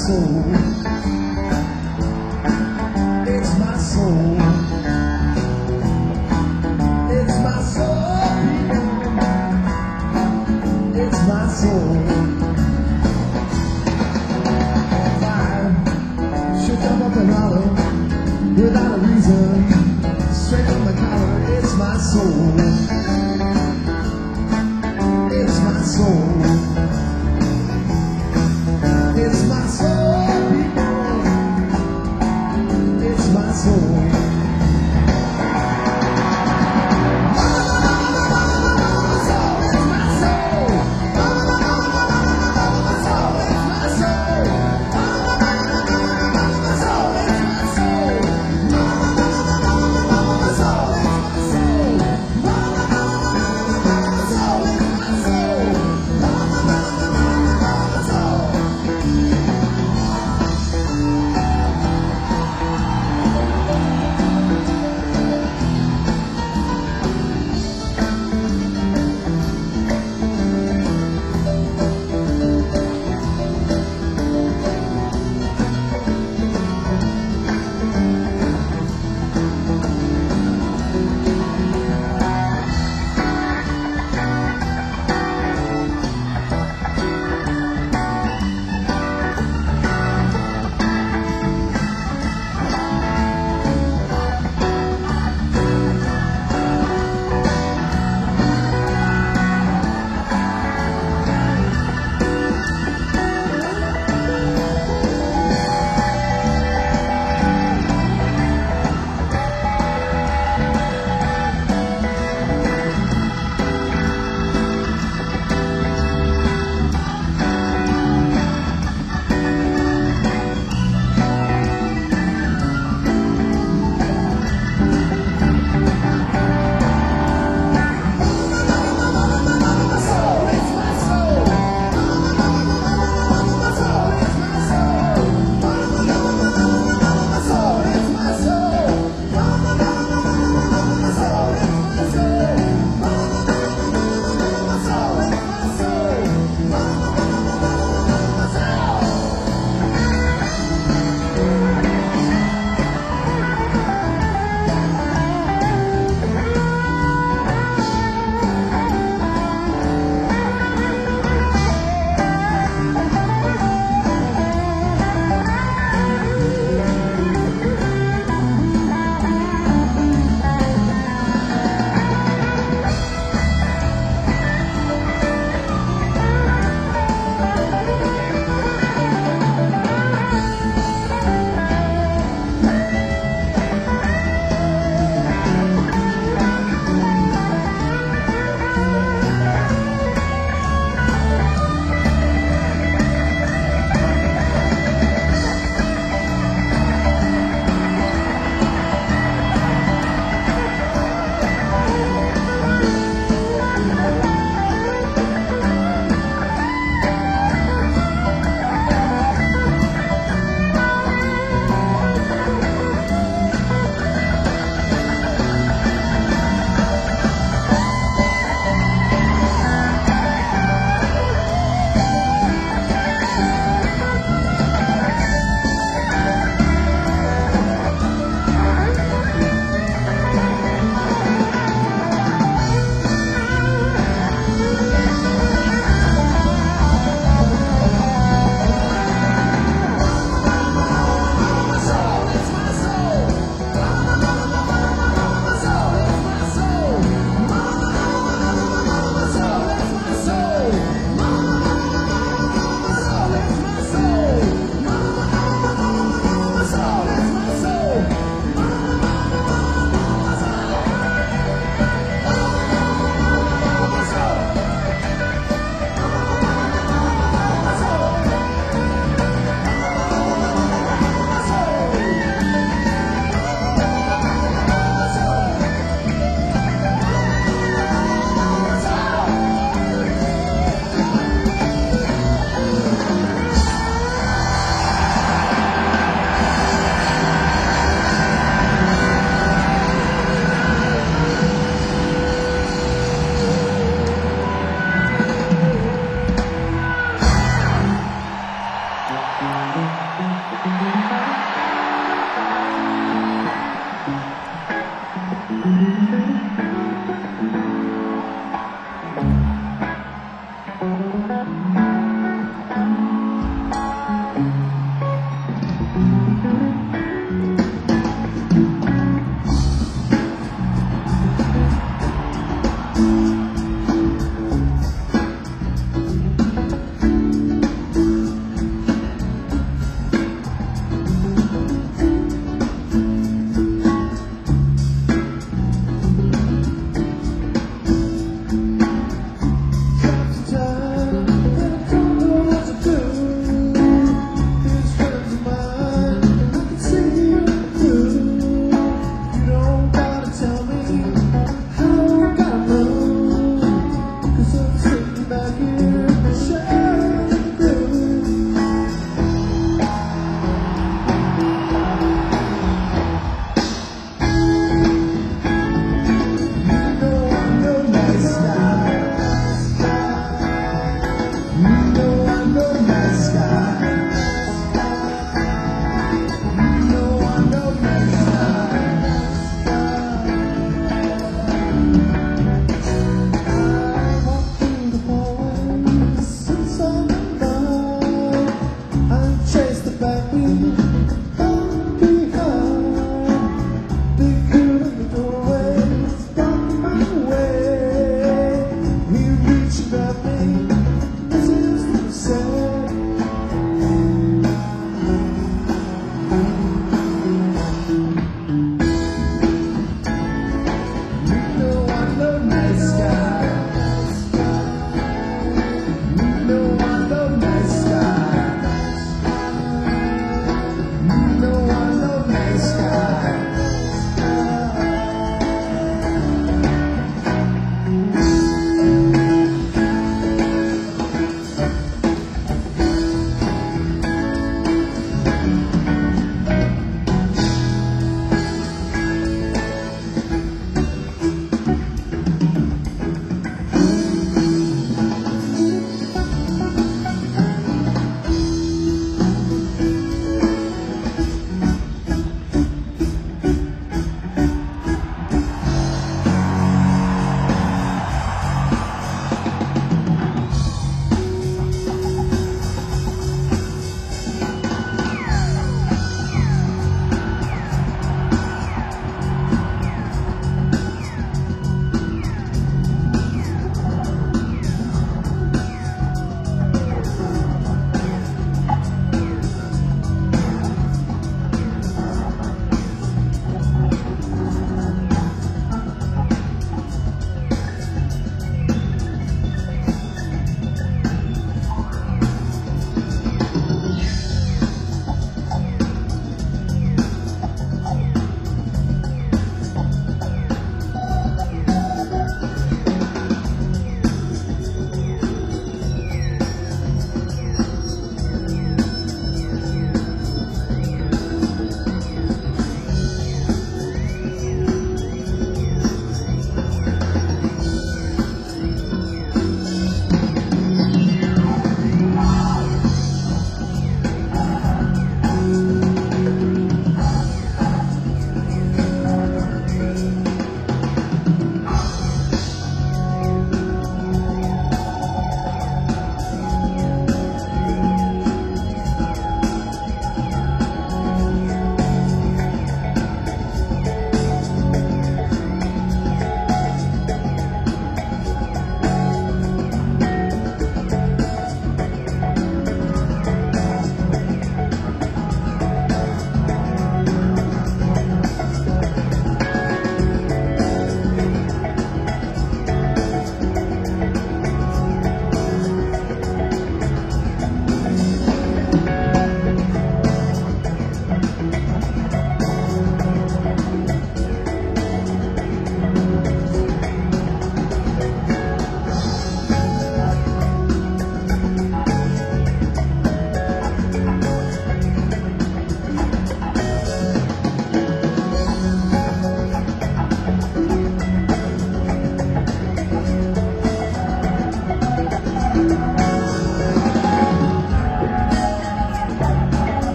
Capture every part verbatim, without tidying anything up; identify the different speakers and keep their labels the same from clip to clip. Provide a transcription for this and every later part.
Speaker 1: soul. It's my soul. It's my soul. It's my soul. Fire should come up and holler without a reason. Straight from the collar. It's my soul. It's my soul. It's my soul.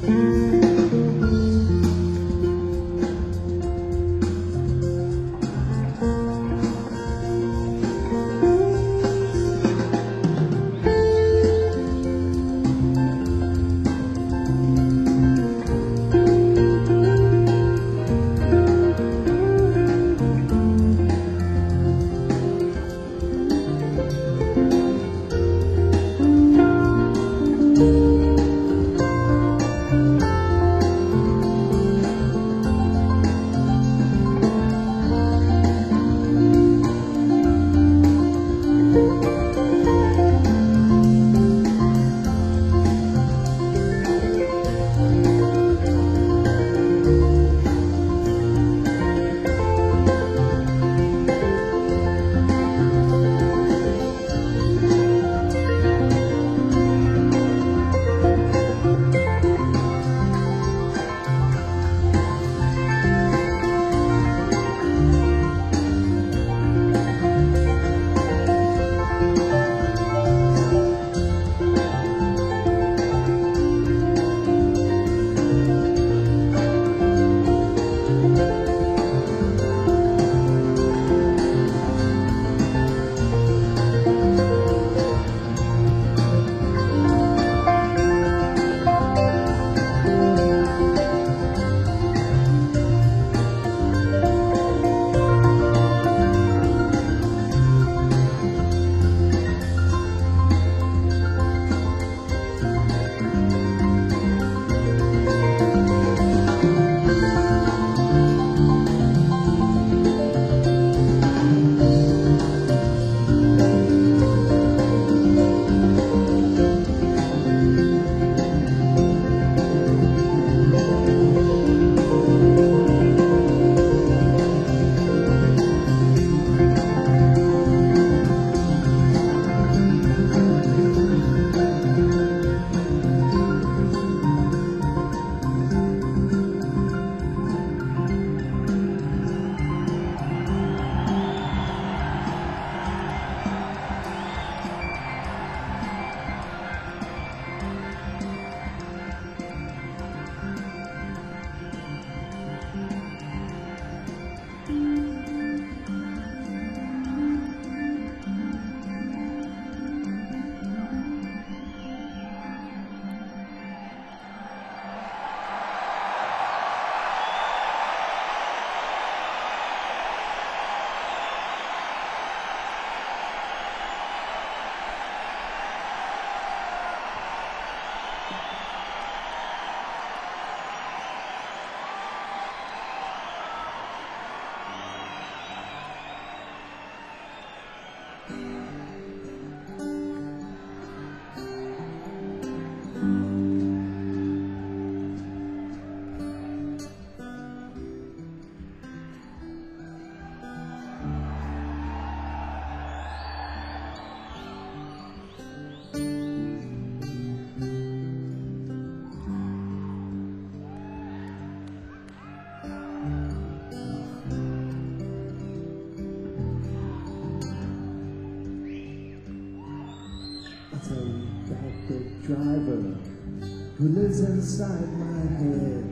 Speaker 1: tell you about the driver who lives inside my head.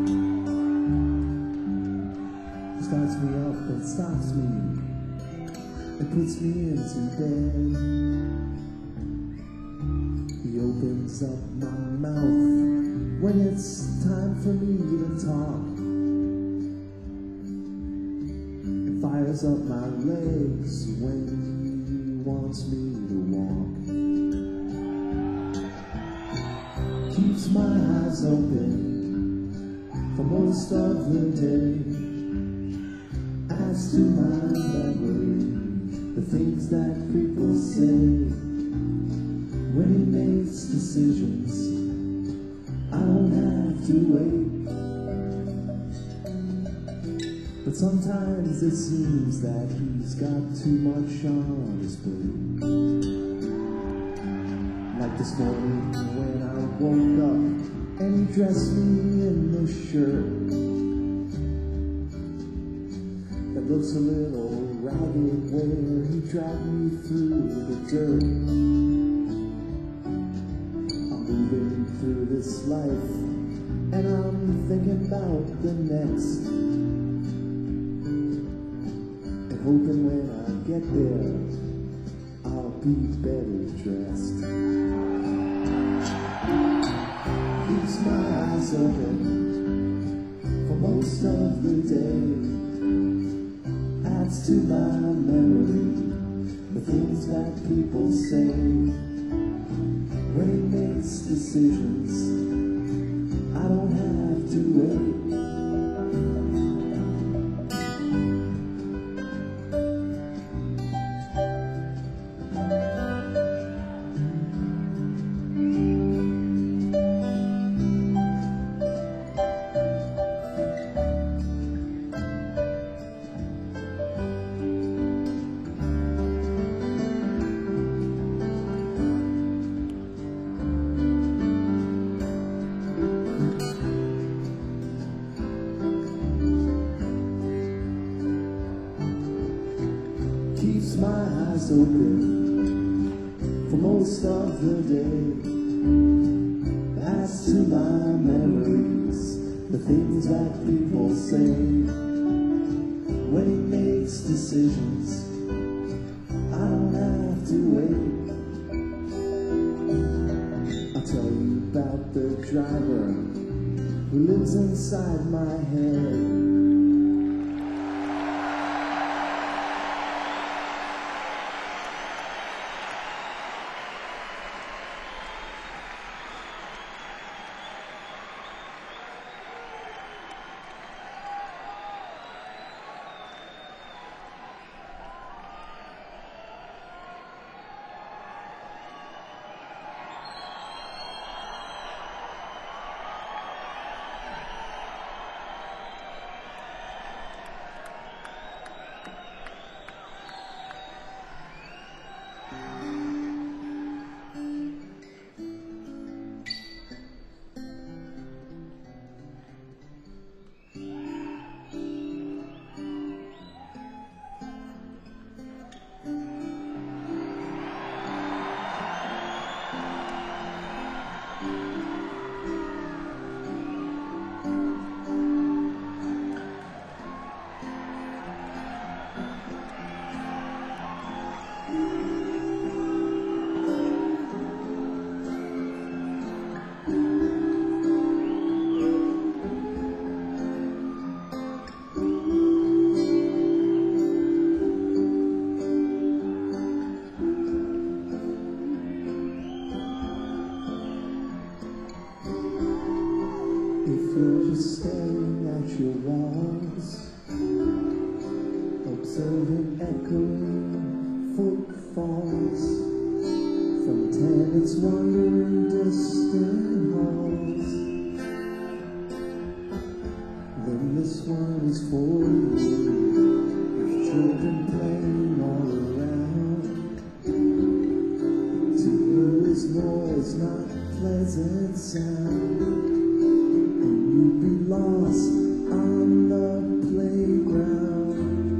Speaker 1: Starts me up and stops me and puts me into bed. He opens up my mouth when it's time for me to talk, and fires up my legs when he wants me to walk. Keeps my eyes open for most of the day. Adds to my memory the things that people say. When he makes decisions, I don't have to wait. But sometimes it seems that he's got too much on his plate. Like this morning when I woke up and he dressed me in this shirt that looks a little ragged, where he dragged me through the dirt. I'm moving through this life and I'm thinking about the next, and hoping when I get there I'll be better dressed. Keeps my eyes open for most of the day, adds to my memory the things that people say. When he makes decisions, I don't have to wait. Keeps my eyes open for most of the day, adds to my memories the things that people say. When he makes decisions, I don't have to wait. I'll tell you about the driver who lives inside my head. If you're just staring at your walls, observing echoing footfalls from tenants wandering distant halls, then this one is for you. With children playing all around, to you is noise, not pleasant sound. You'd be lost on the playground.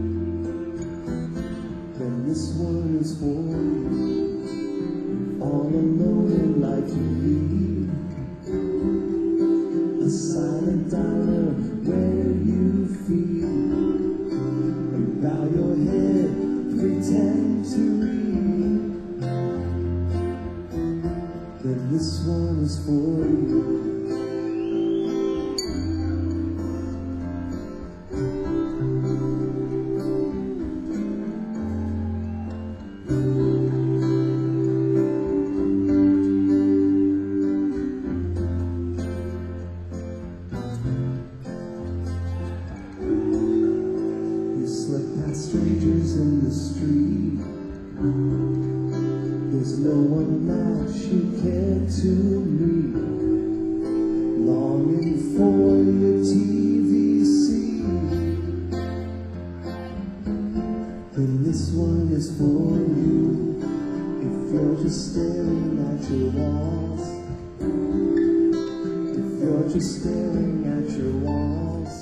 Speaker 1: Then this one is for you, all alone in life you lead, a silent diner where you feed and bow your head, pretend to read. Then this one is for you. Strangers in the street, there's no one that you care to meet, longing for your T V scene. Then this one is for you, if you're just staring at your walls, if you're just staring at your walls.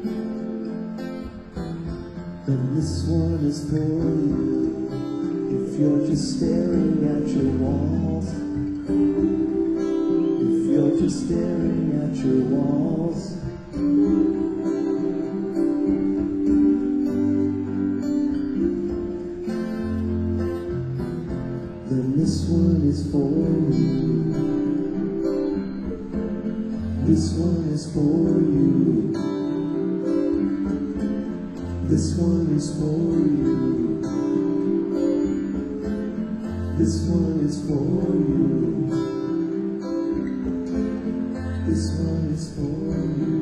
Speaker 1: Then this one is for you, if you're just staring at your walls, if you're just staring at your walls, then this one is for you. This one is for you. This one is for you. This one is for you. This one is for you.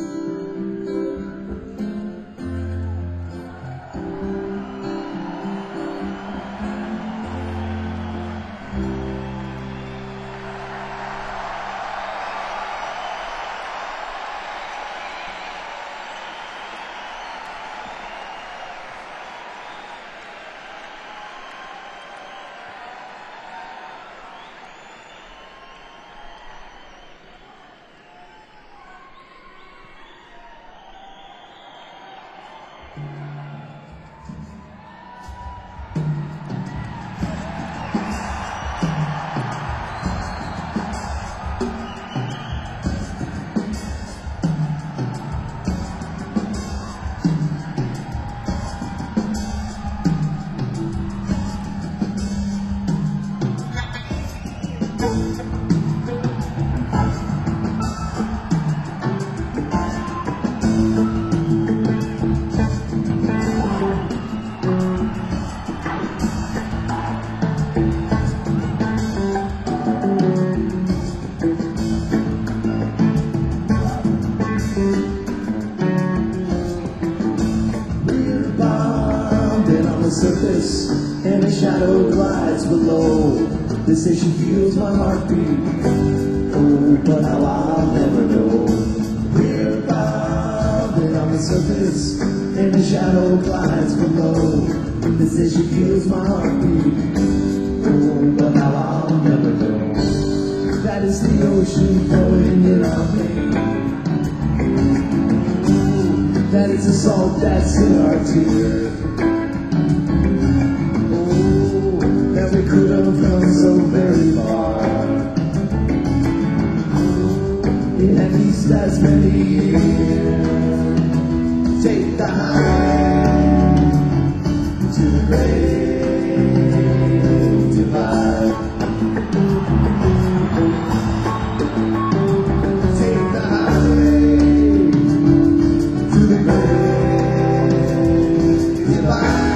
Speaker 1: Surface and a shadow glides below. They say she feels my heartbeat. Oh, but how I'll never know. We're bounding on the surface and a shadow glides below. They say she feels my heartbeat. Oh, but how I'll never know. That is the ocean flowing in our veins. That is the salt that's in our tears. We could have come so very far in at least as many years. Take the highway to the great divide. Take the highway to the great divide.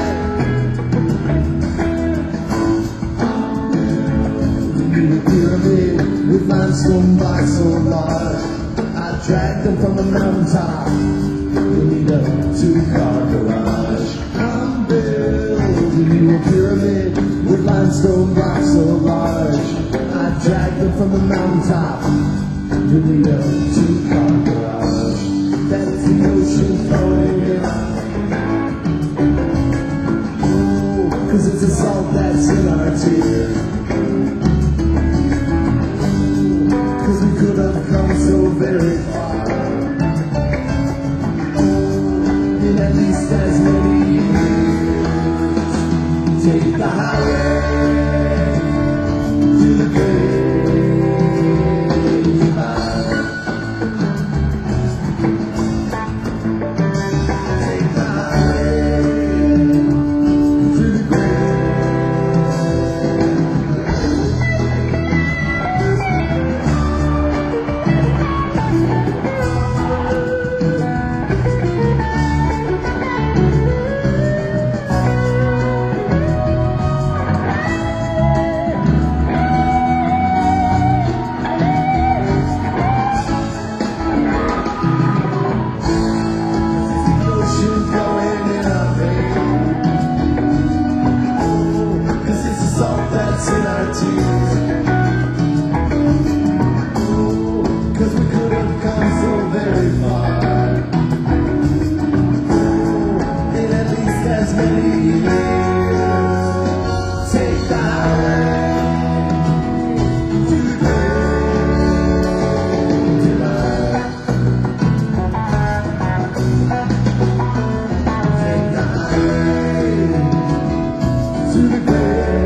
Speaker 1: With limestone blocks so large, I dragged them from the mountaintop to lead up to the car garage. I'm building you a pyramid with limestone blocks so large. I dragged them from the mountaintop to lead up to the car garage. That's the ocean flowing in our veins. Cause it's the salt that's in our tears. Come so very far in at least as many years. Take the highway to the great divide. Take the highway to the great. In our tears. Ooh, cause we could have come so very far. Ooh, in at least as many years. Take the highway to the great divide. Take the highway to the great.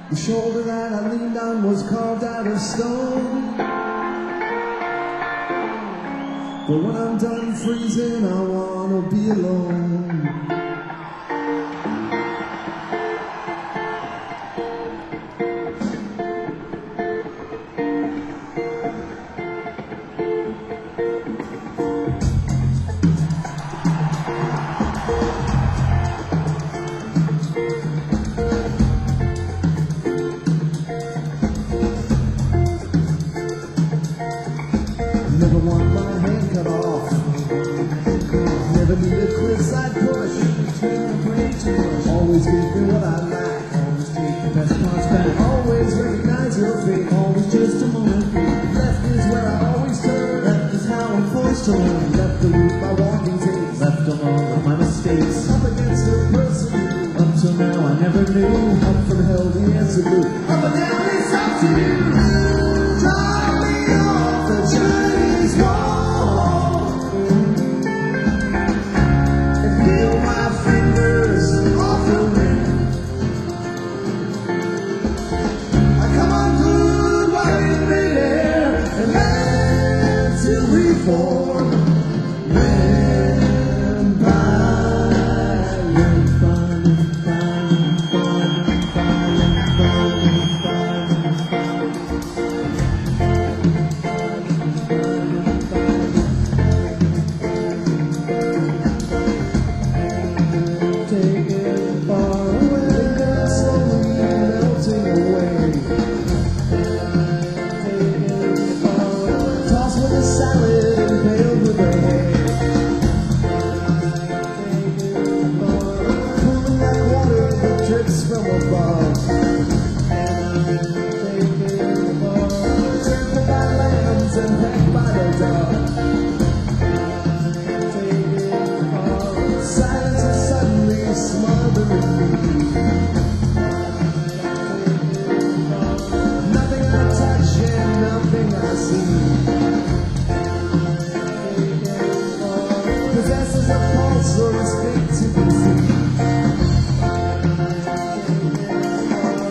Speaker 1: The shoulder that I leaned on was carved out of stone. But when I'm done freezing, I wanna be alone. Never want my hand cut off. Never need a cliff I'd push. Always give me what I like. Always take the best parts back. Always recognize your fate. Always just a moment. Left is where I always turn. Left is how I'm forced to learn. Left the route my walking takes. Left alone with my mistakes. Up against a person. Up till now I never knew. Up from hell the answer blew. Up and down it's up to you. Drive me off the Chinese wall and feel my fingers off the rim. I come unglued while in midair and let to reform. Limb by limb by limb by limb by limb by limb by limb by limb by take it far away, slowly melting away. Take it far away, tossed with a salad and paled with a hay. Take it far away, cooling like water that drips from above. Take it far away, trampled by lambs and pecked by the dog. Take it far away, silence is suddenly smothering me. Nothing I touch and nothing I see possesses a pulse or is fit to be seen.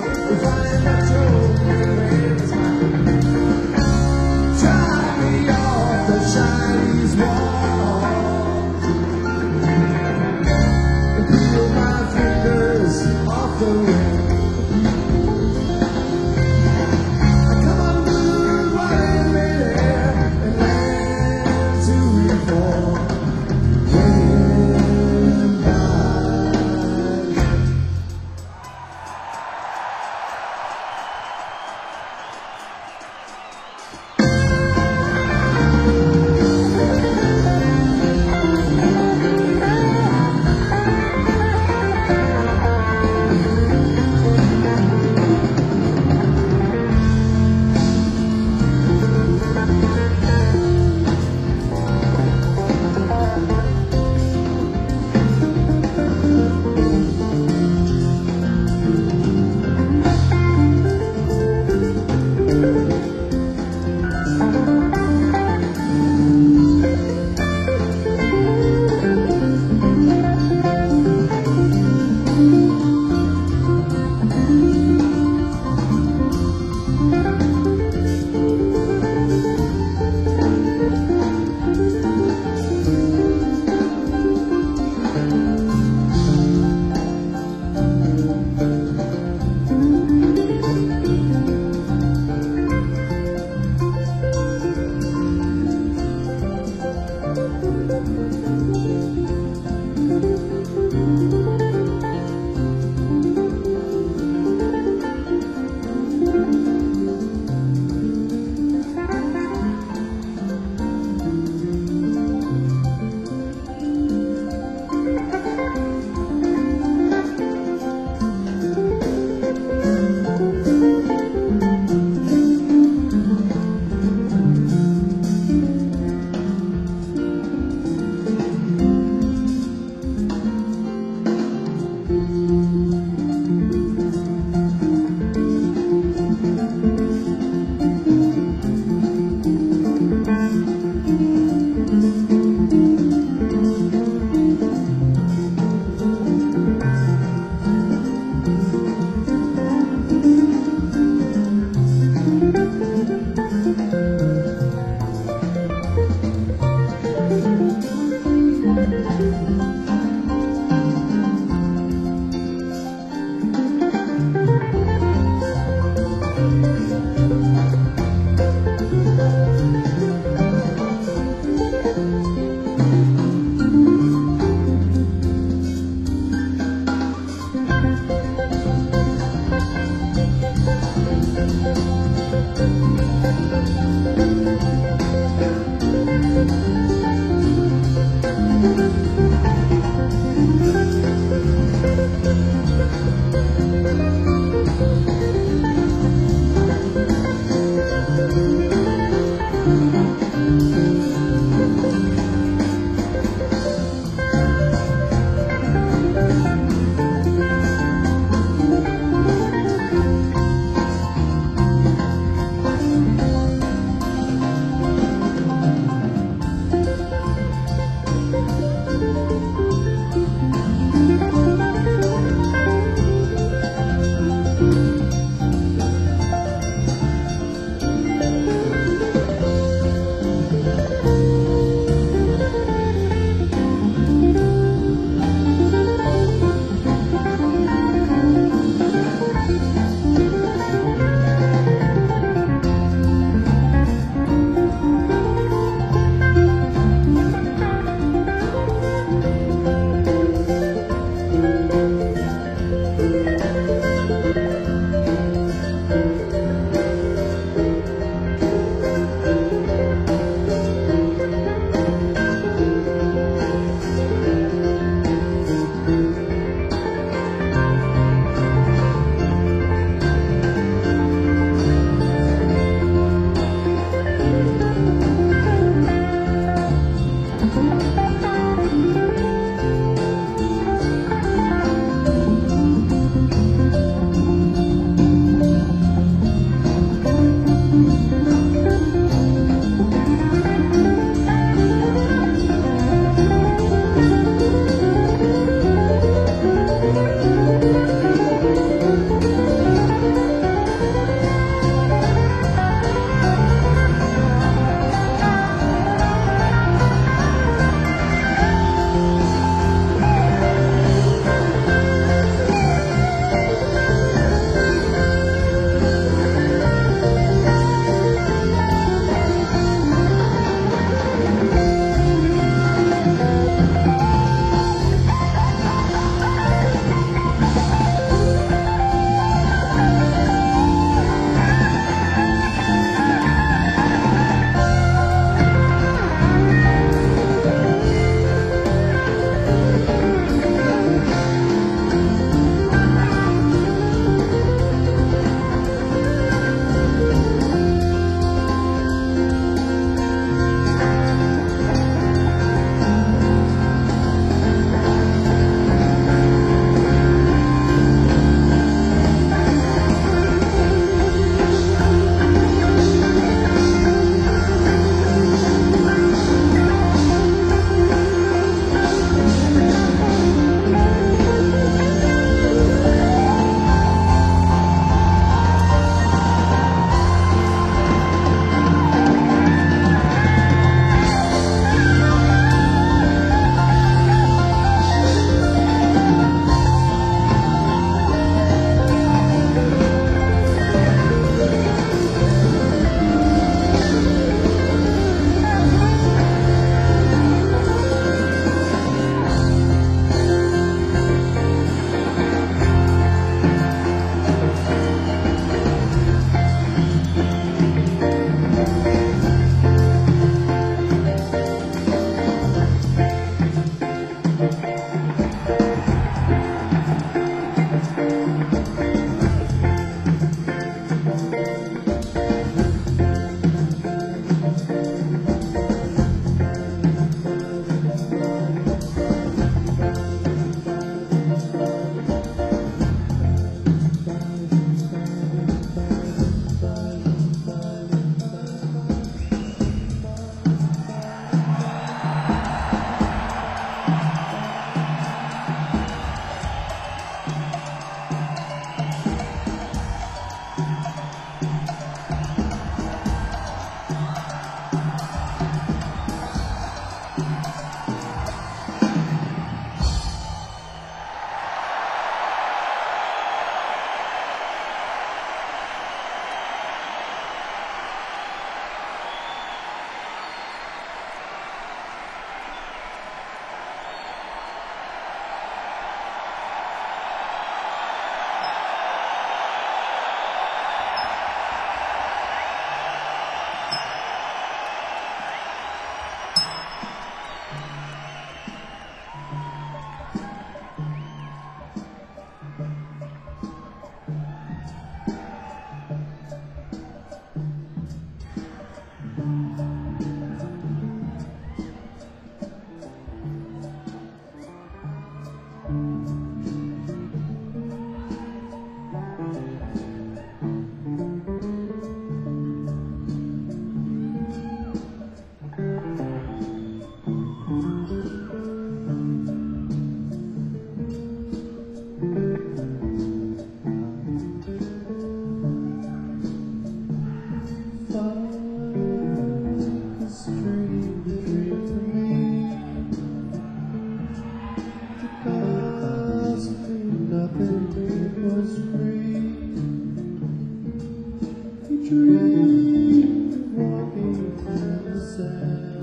Speaker 1: dream of walking in the sand.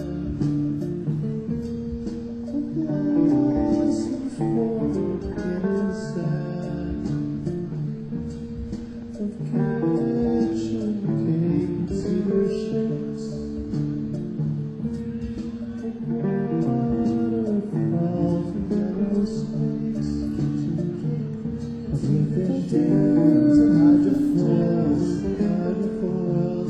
Speaker 1: Of blossoms forward in the sand. Of kitchen cakes in your ships. Of waterfalls and meadow snakes. Of living dams and hydrofoils, hydrofoils,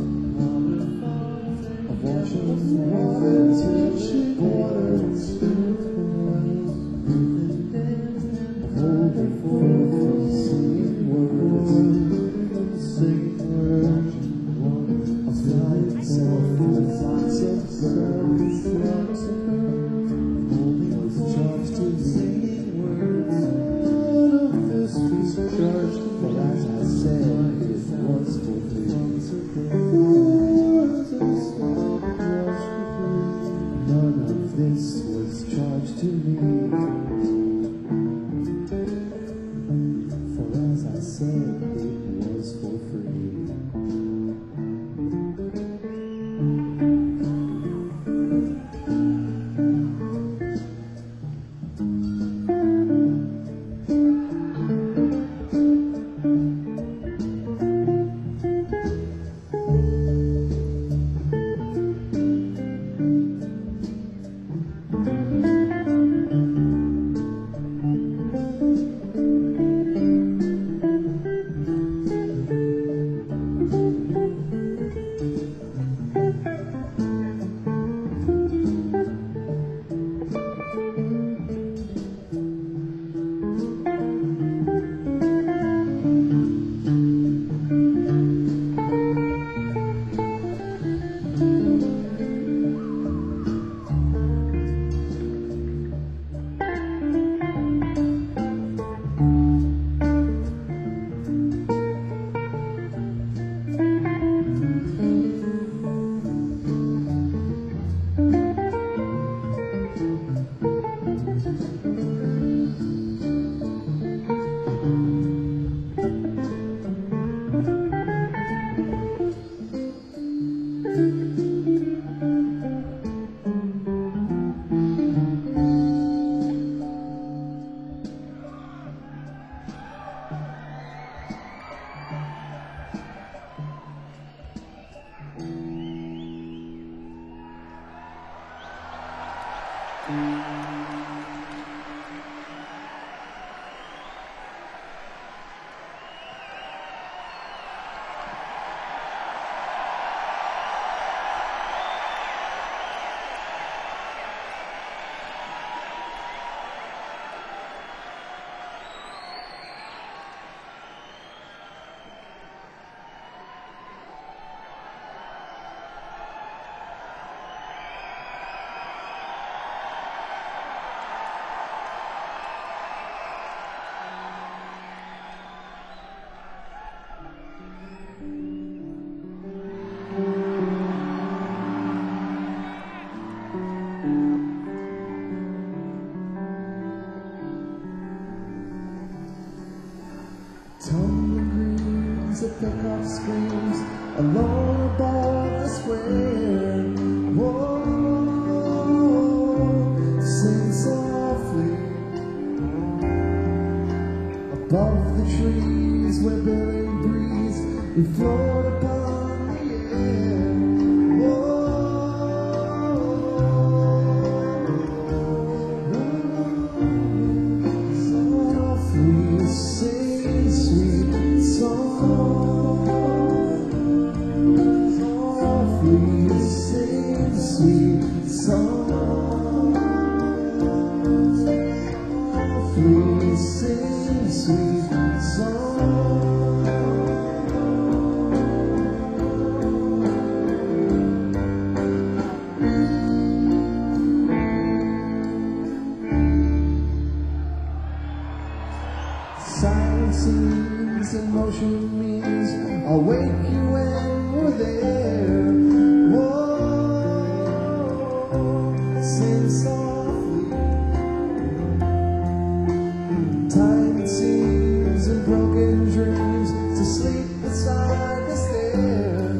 Speaker 1: of washing waters, reaching waters, spinning coils, living dams, of holding forth and singing words, singing words, of flying south with flocks of birds, flocks of birds, holding was charged to singing words. None of this was charged, for as I said, it was for free. None of this was charged to me, for as I said, it was for free. Tumbling greens that pick up screams alone above the square. Whoa, sing softly above the trees where billing breeze we float upon the air. Whoa, softly sing sweet song, softly sing sweet song, softly sing sweet song. Silence seems and motion means I'll wake you when we're there. Whoa, sing softly. Time it seems and broken dreams to sleep beside the stairs.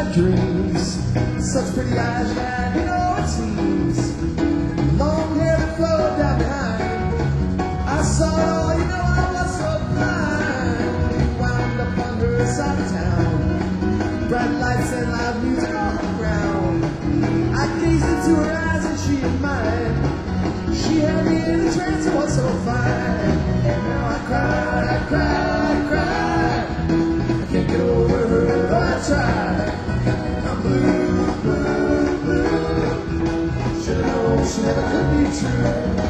Speaker 1: my dreams. Such pretty eyes that you know it seems. Long hair that flowed down behind. I saw it all, you know I was so blind. We wound up on her side of town. Bright lights and loud music all around. I gazed into her eyes and she in mine. She had me in a trance, it was so fine. And now I cried, I cried, I cried. I can't get over her, though I tried. I'm blue, blue, blue. Should've known she never could be true.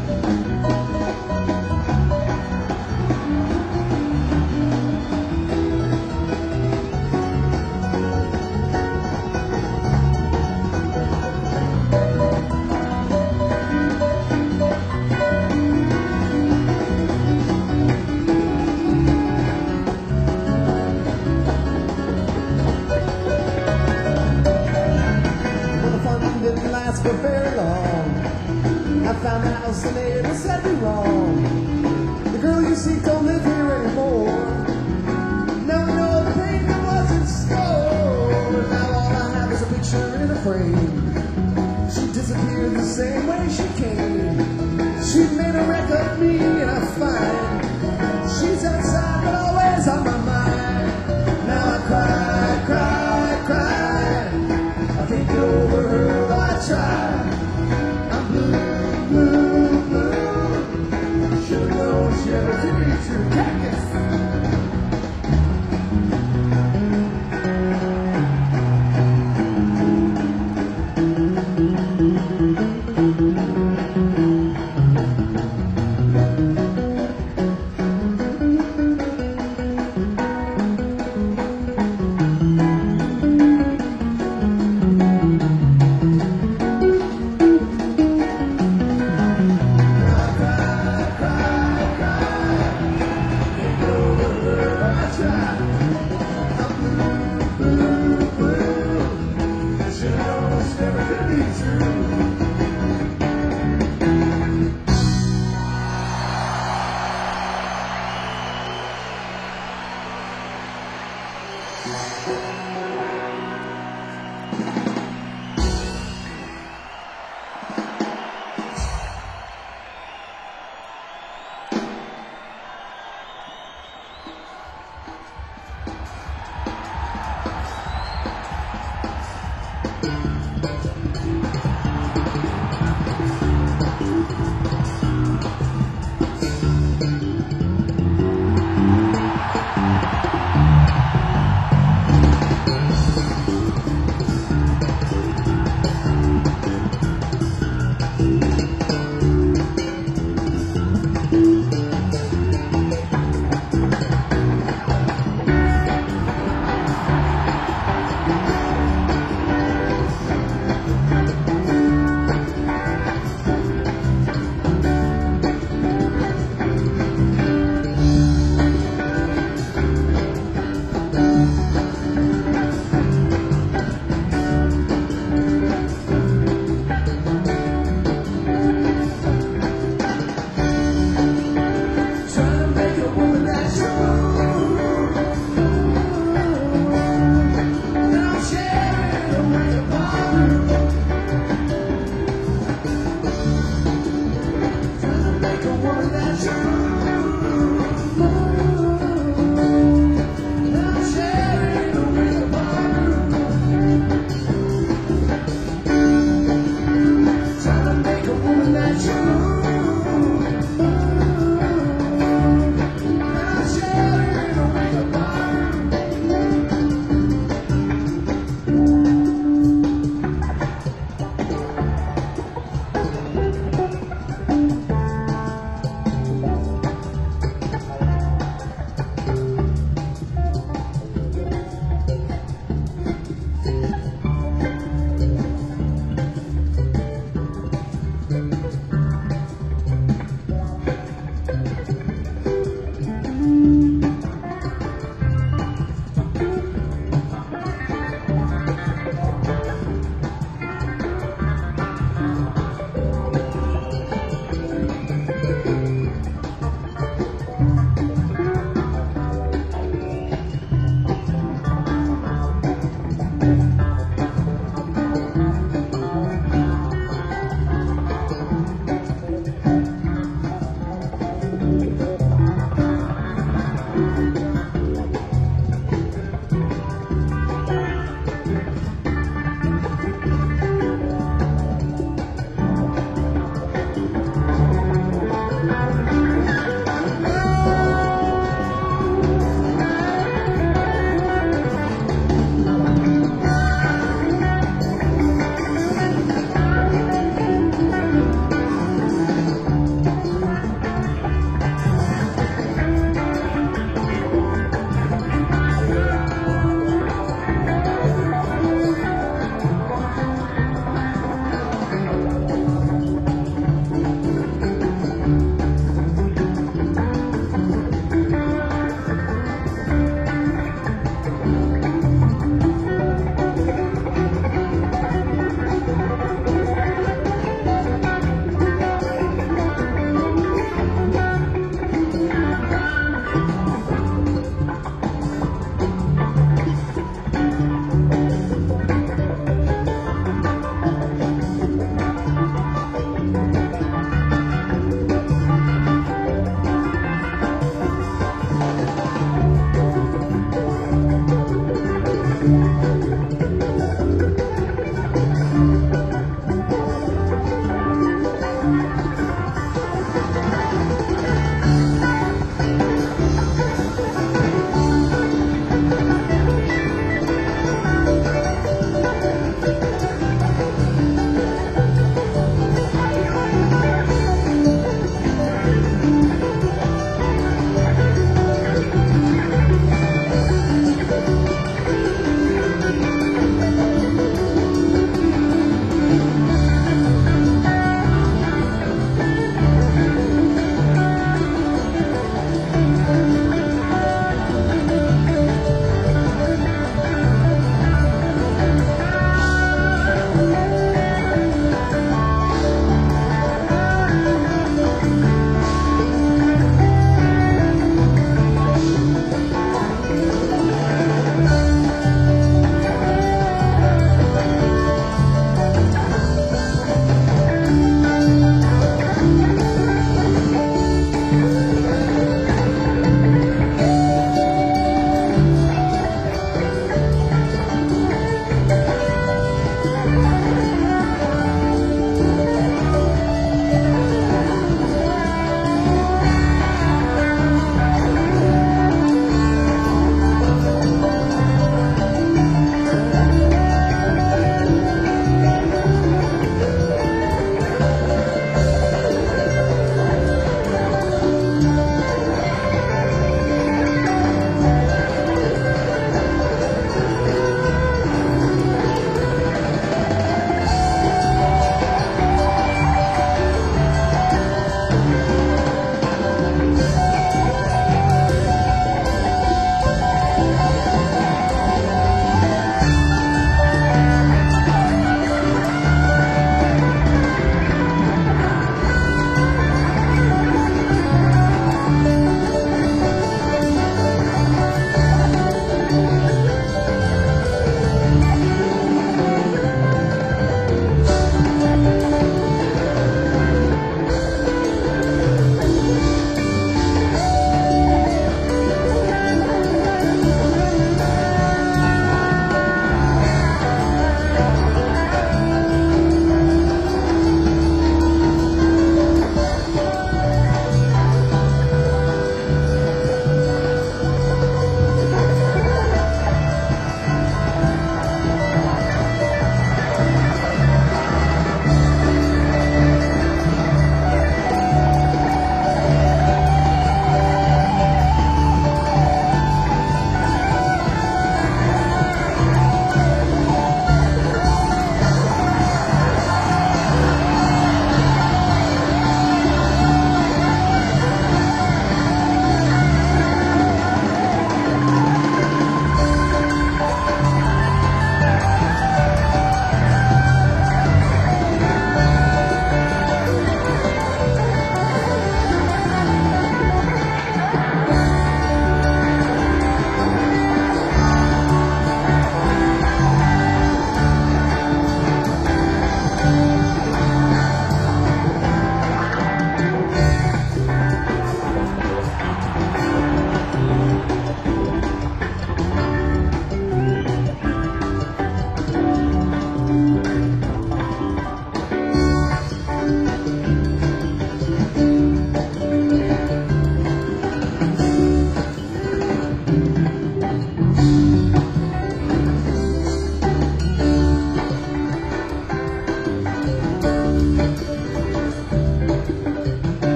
Speaker 1: Didn't last for very long. I found a house and they had said me wrong. The girl you see don't live here anymore. Now I know the pain that was in store. Now all I have is a picture in a frame. She disappeared the same way she came. She made a wreck of me and I find she's outside but always on my mind. Now I cry, cry, cry. I can't get over her. Try. I'm blue, blue, blue. Should've known she never could be true. Cactus.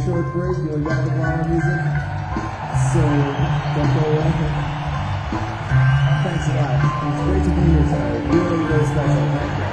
Speaker 1: short break. You'll hear the Palmer music. So don't go away. Thanks a lot. It's great to be here tonight. Really, really special. Thank you.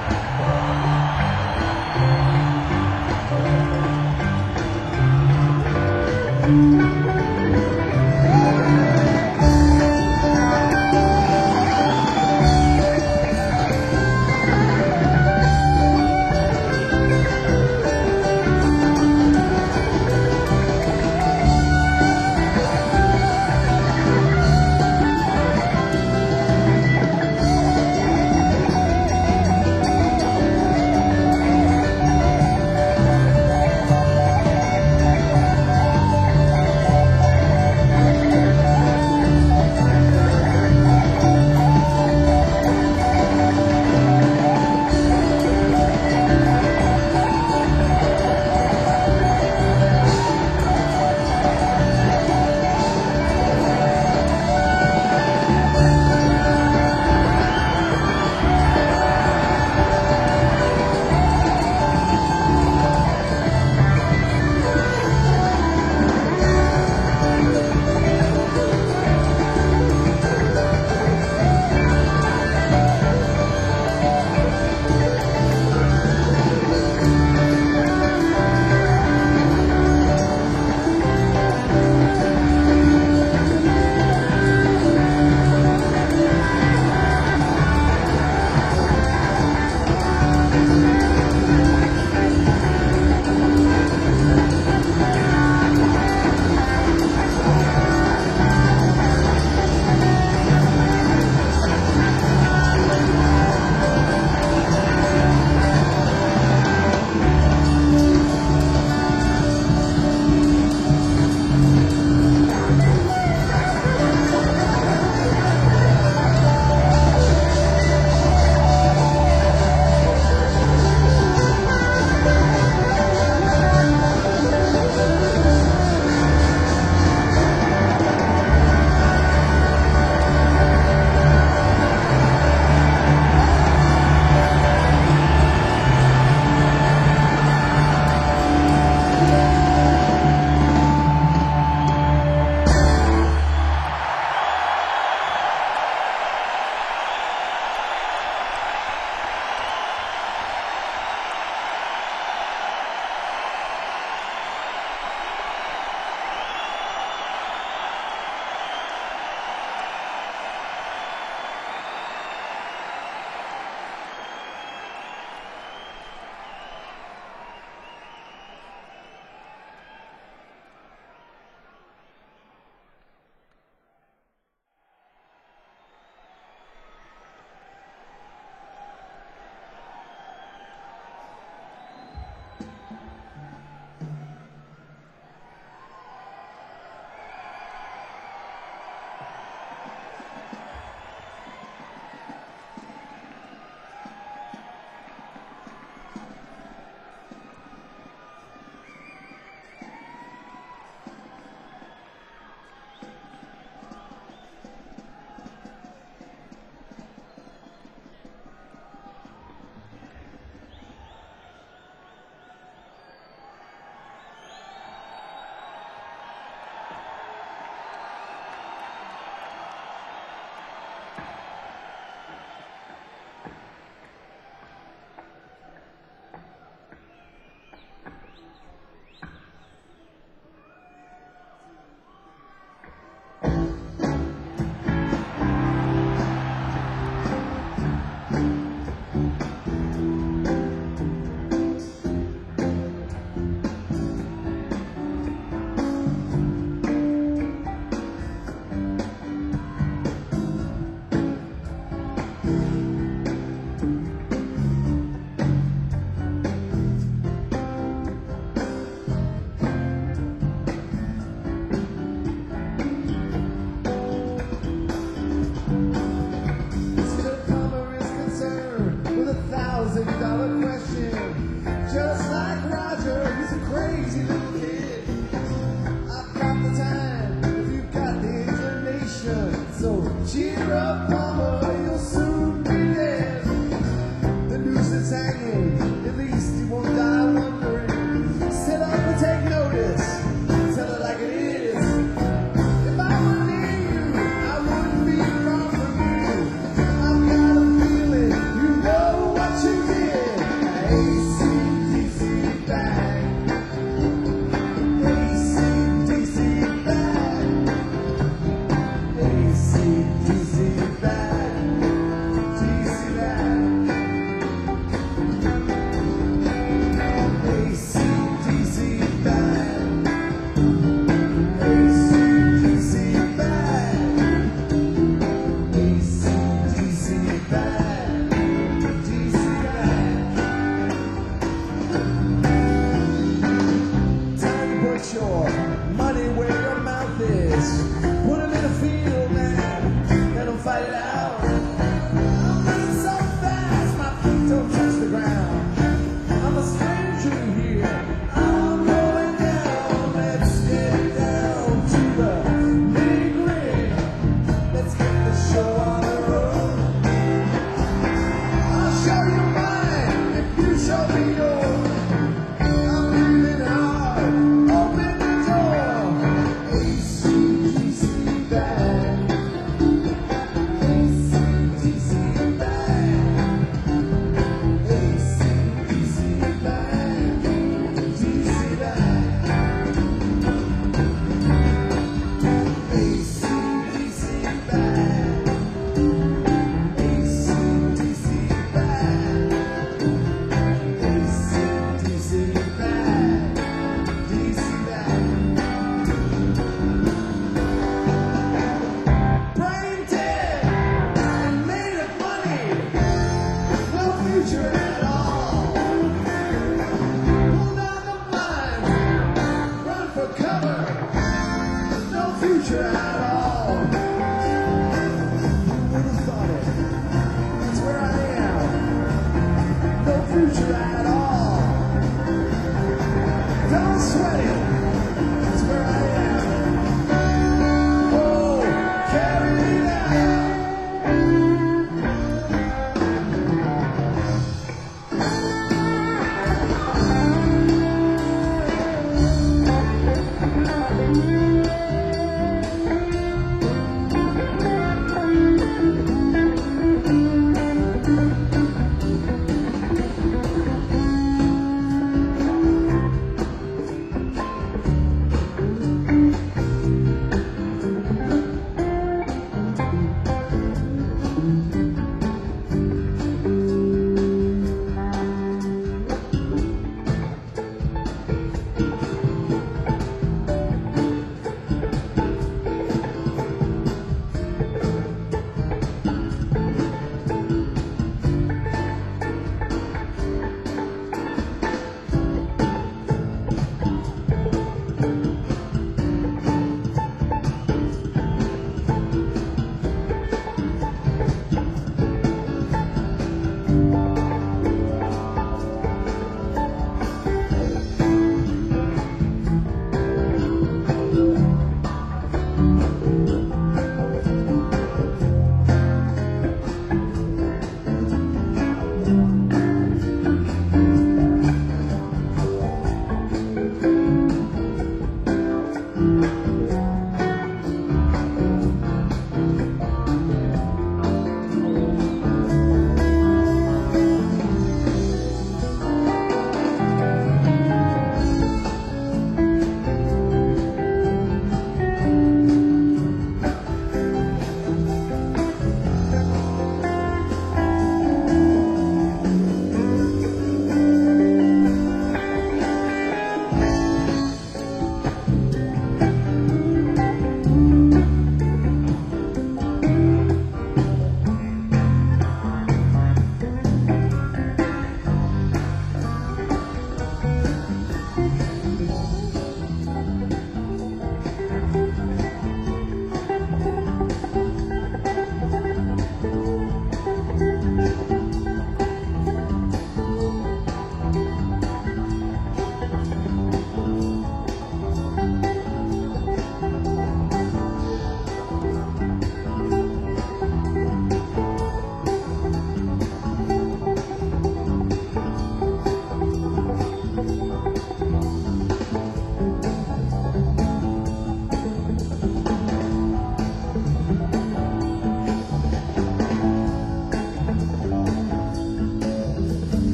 Speaker 2: Hanging, at least you won't die wondering. Sit up and take notice.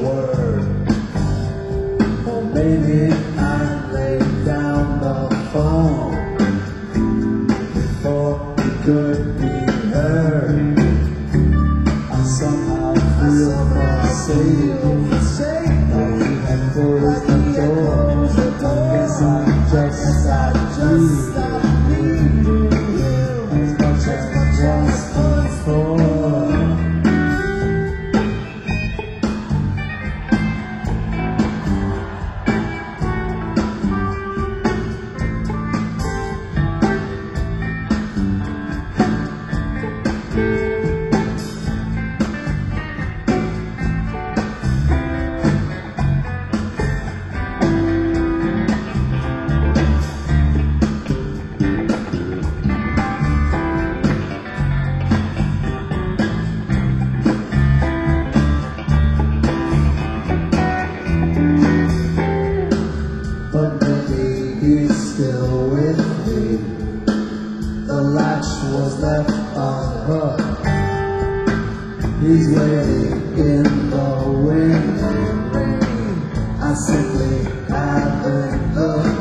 Speaker 1: word. Oh, maybe I laid down the phone before it could be heard. I somehow feel forsaken, like he had closed the door. I guess I just stopped needing you as much as just before. But maybe he's still with me. The latch was left unhooked. He's waiting in the wind and rain. I simply haven't looked.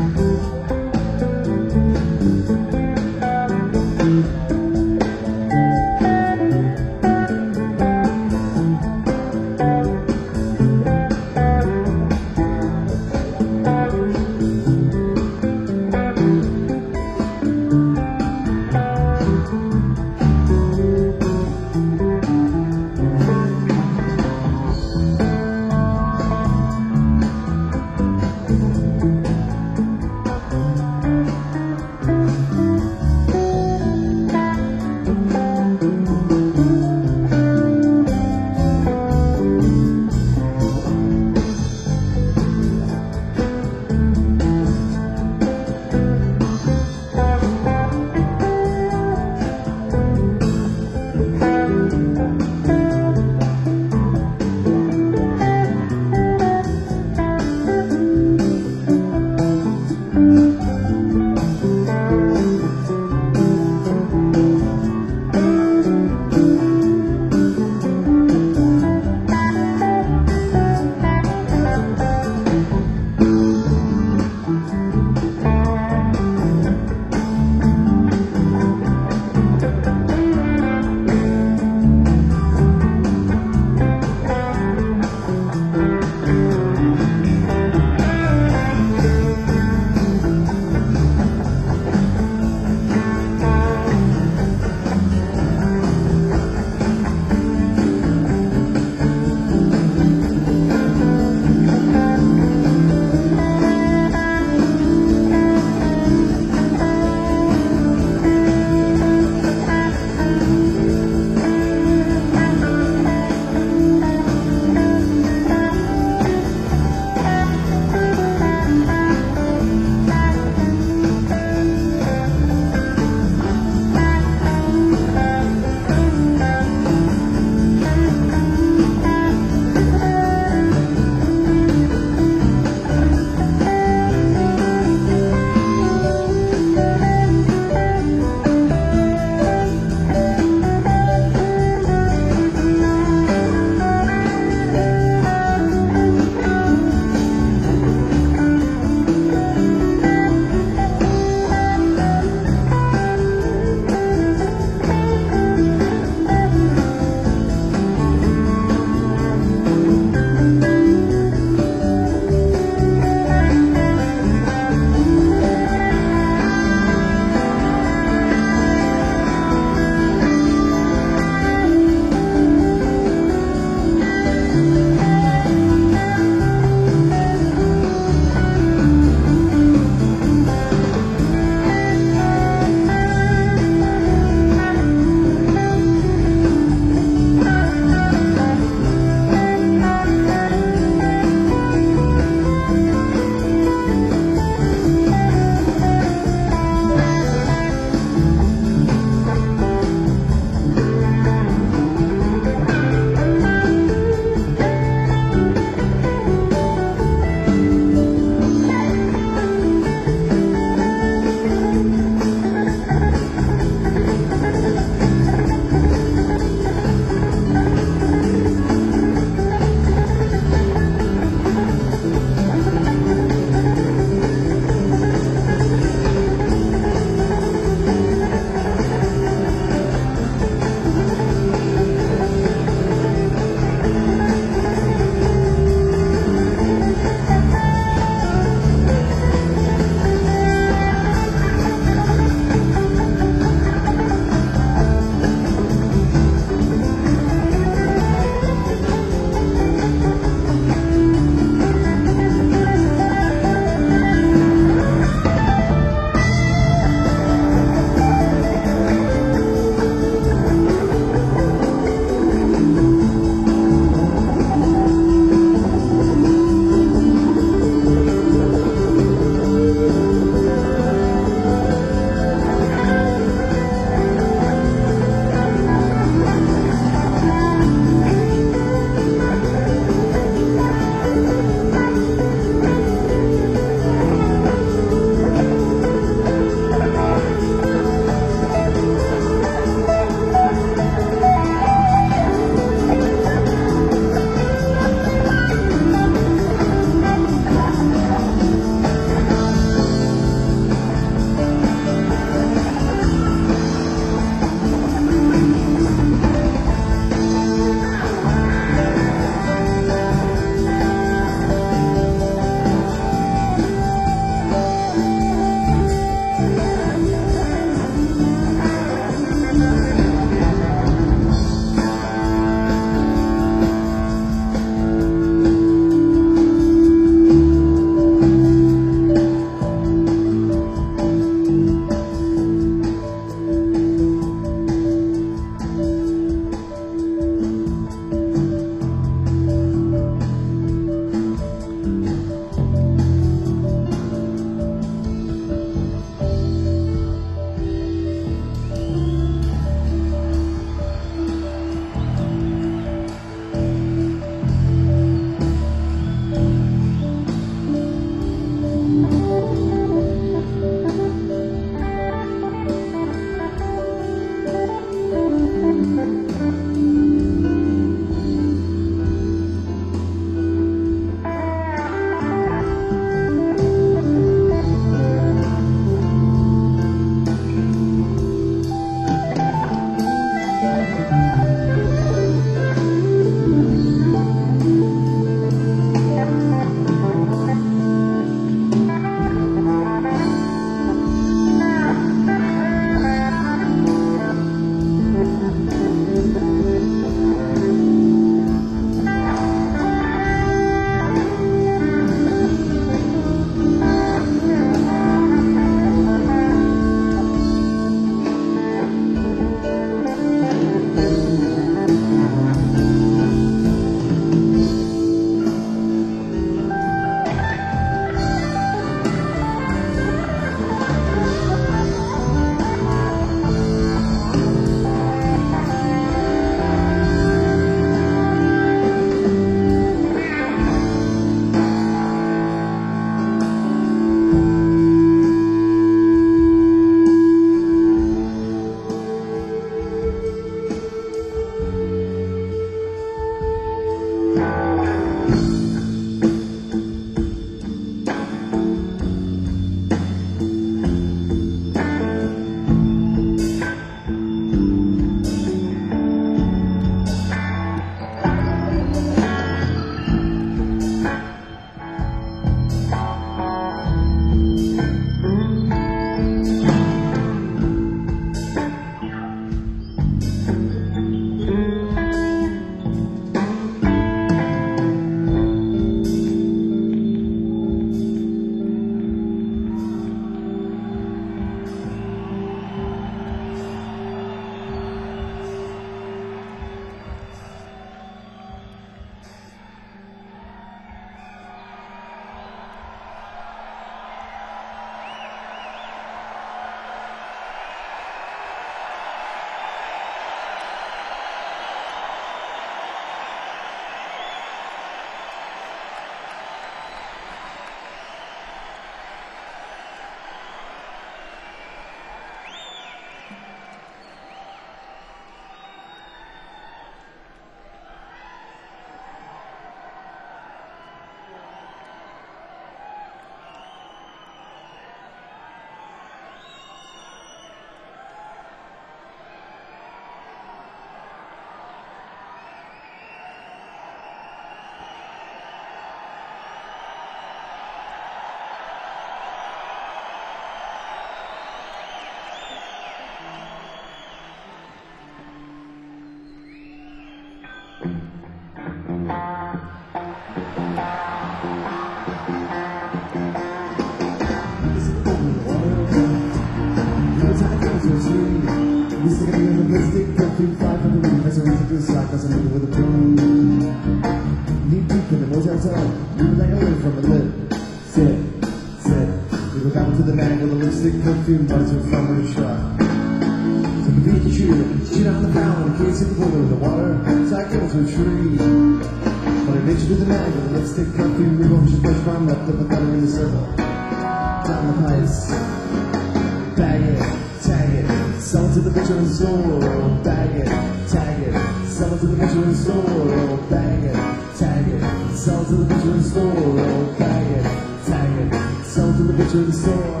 Speaker 1: feet fly from the roof as a reason to the side, cause I'm moving with a broom. Knee deep in the motel tub, moving like a lid from a lid. Sit, sit. We look out to the night with a lipstick perfume buzzing from her shrug. So beneath the tree, she down the ground in case it pulled in the water. So I go to a tree. But I reach through the night with a lipstick perfume, we won't just push from left up a cutter in the circle. Down the pipes. Bag it, tag it, sell it to the butcher in the store. Bag it, tag it, sell it to the butcher in the store. Bag it, tag it, sell it to the butcher in the store. Bag it, tag it, sell it to the butcher in the store.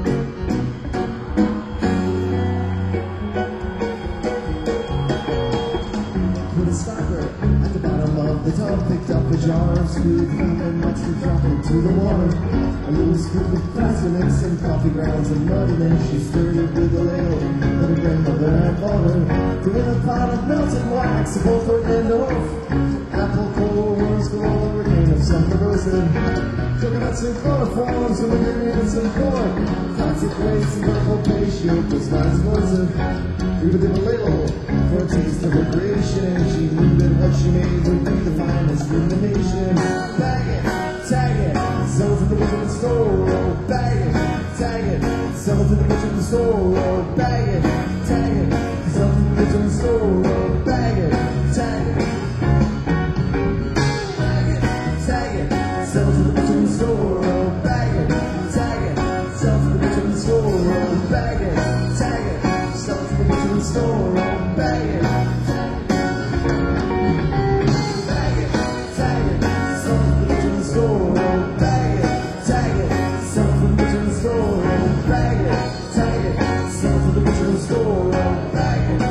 Speaker 1: With a stopper at the bottom of the tub, picked up a jar of sweet milk and watched it drop into the water. A little scoop of plaster mix and coffee grounds and mud, and then she stirred it with a ladle that her grandmother had bought her. Doing a pot of melted wax, both for and off. Apple core worms galore, a cane of some roasted. Coconuts and chloroforms, and ingredients and corn. Toxic waste and purple paste, yolk was not explosive. We would give a ladle for a taste of her creation, and she knew that what she made would be the finest in the nation. Bag it, tag it, sell it to the butcher in the store. Bag it, tag it, sell it to the butcher in the store. Bag it, tag it, sell it to the butcher in the store. Bag it, tag it, bag it, tag it, sell it to the butcher in the store. Bag it, tag it, sell it to the butcher in the store. Bag it, tag it, sell it to the butcher in the store. Bag it, bag it, tag it, sell it to the butcher in the store. Bag it, tag it, sell it to the butcher in the store. Bag it, tag it, sell it to the butcher in the store. Bag it,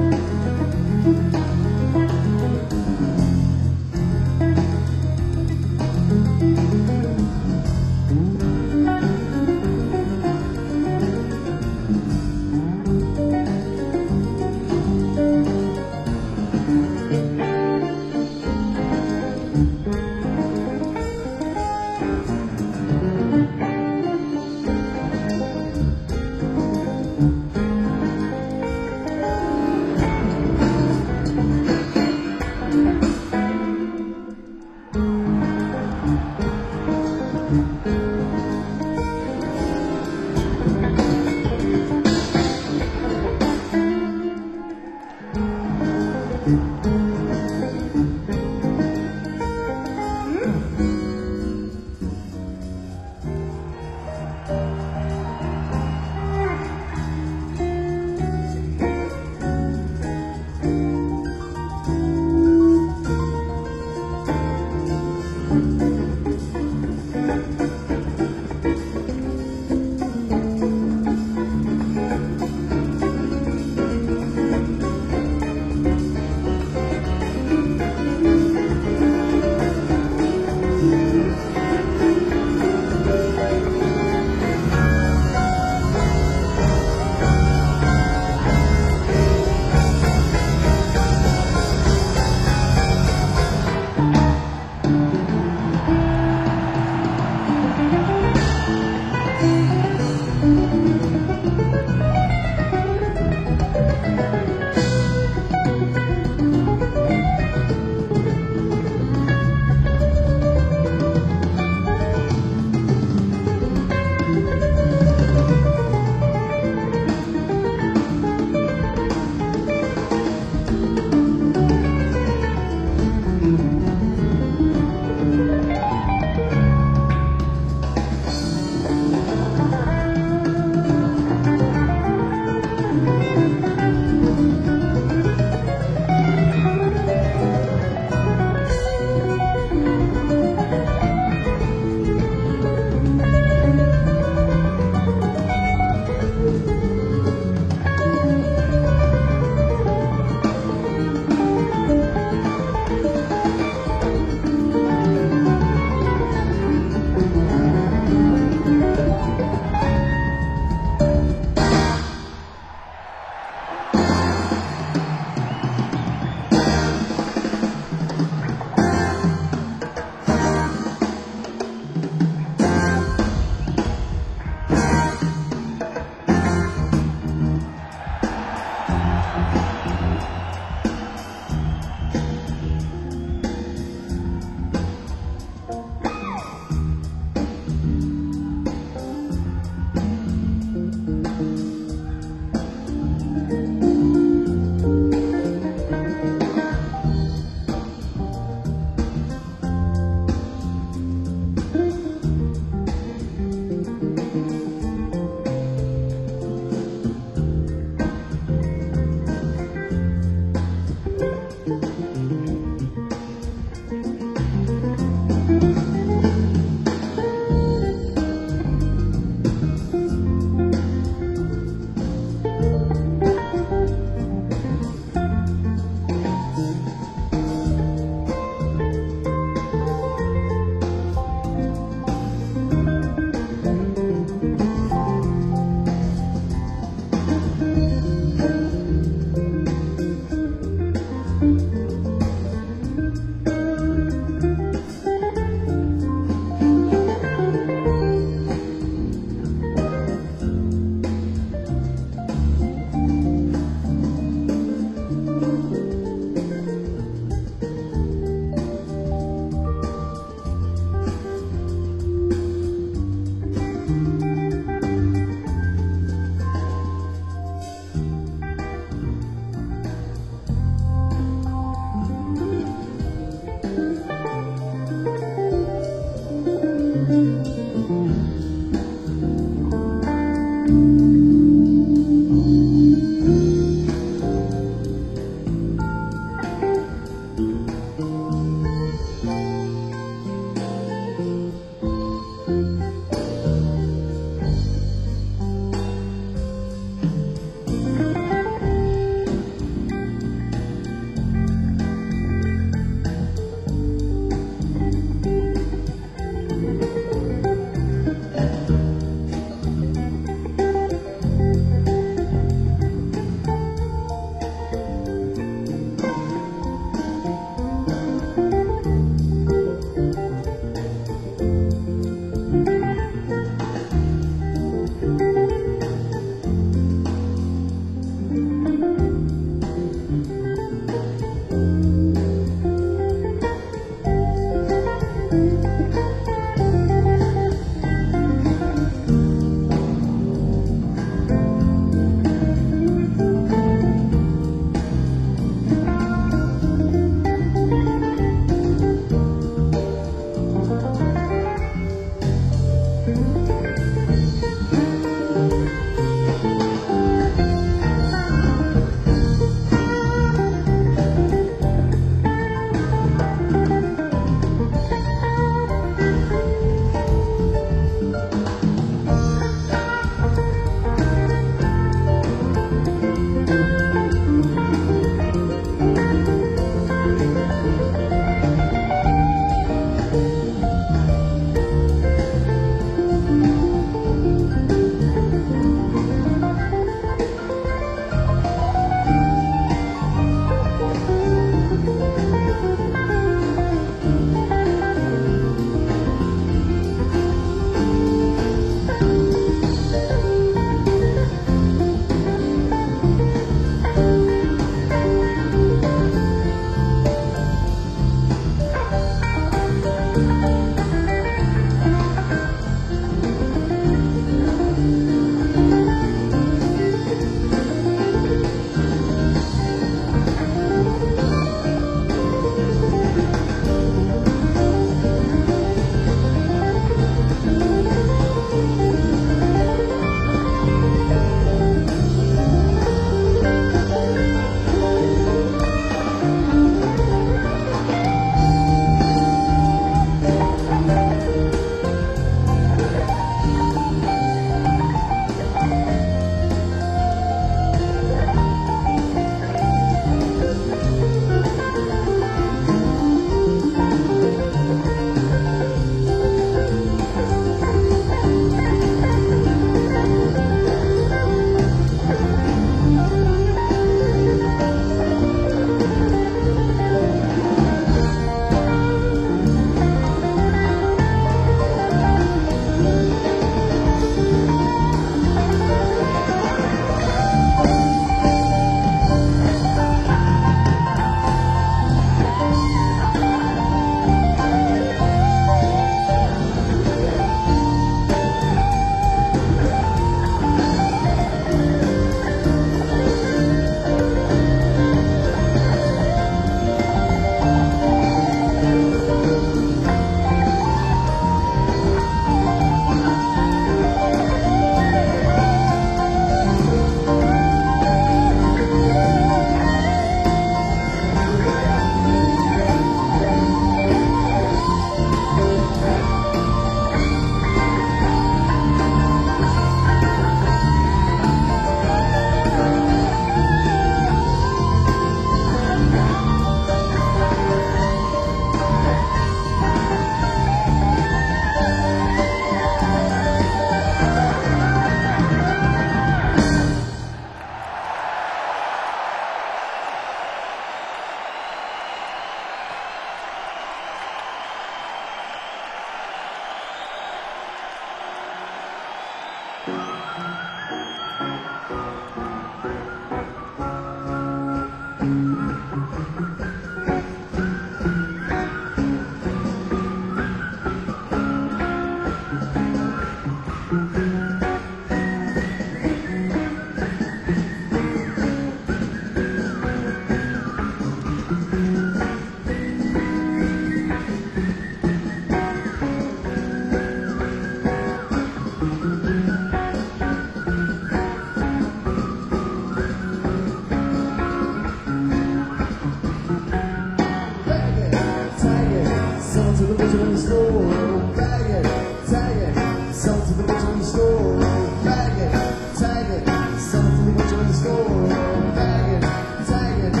Speaker 1: store, bag it, tag it, sell to the butcher in the store, bag it, tag it, sell to the butcher in the store, bag it, tag it,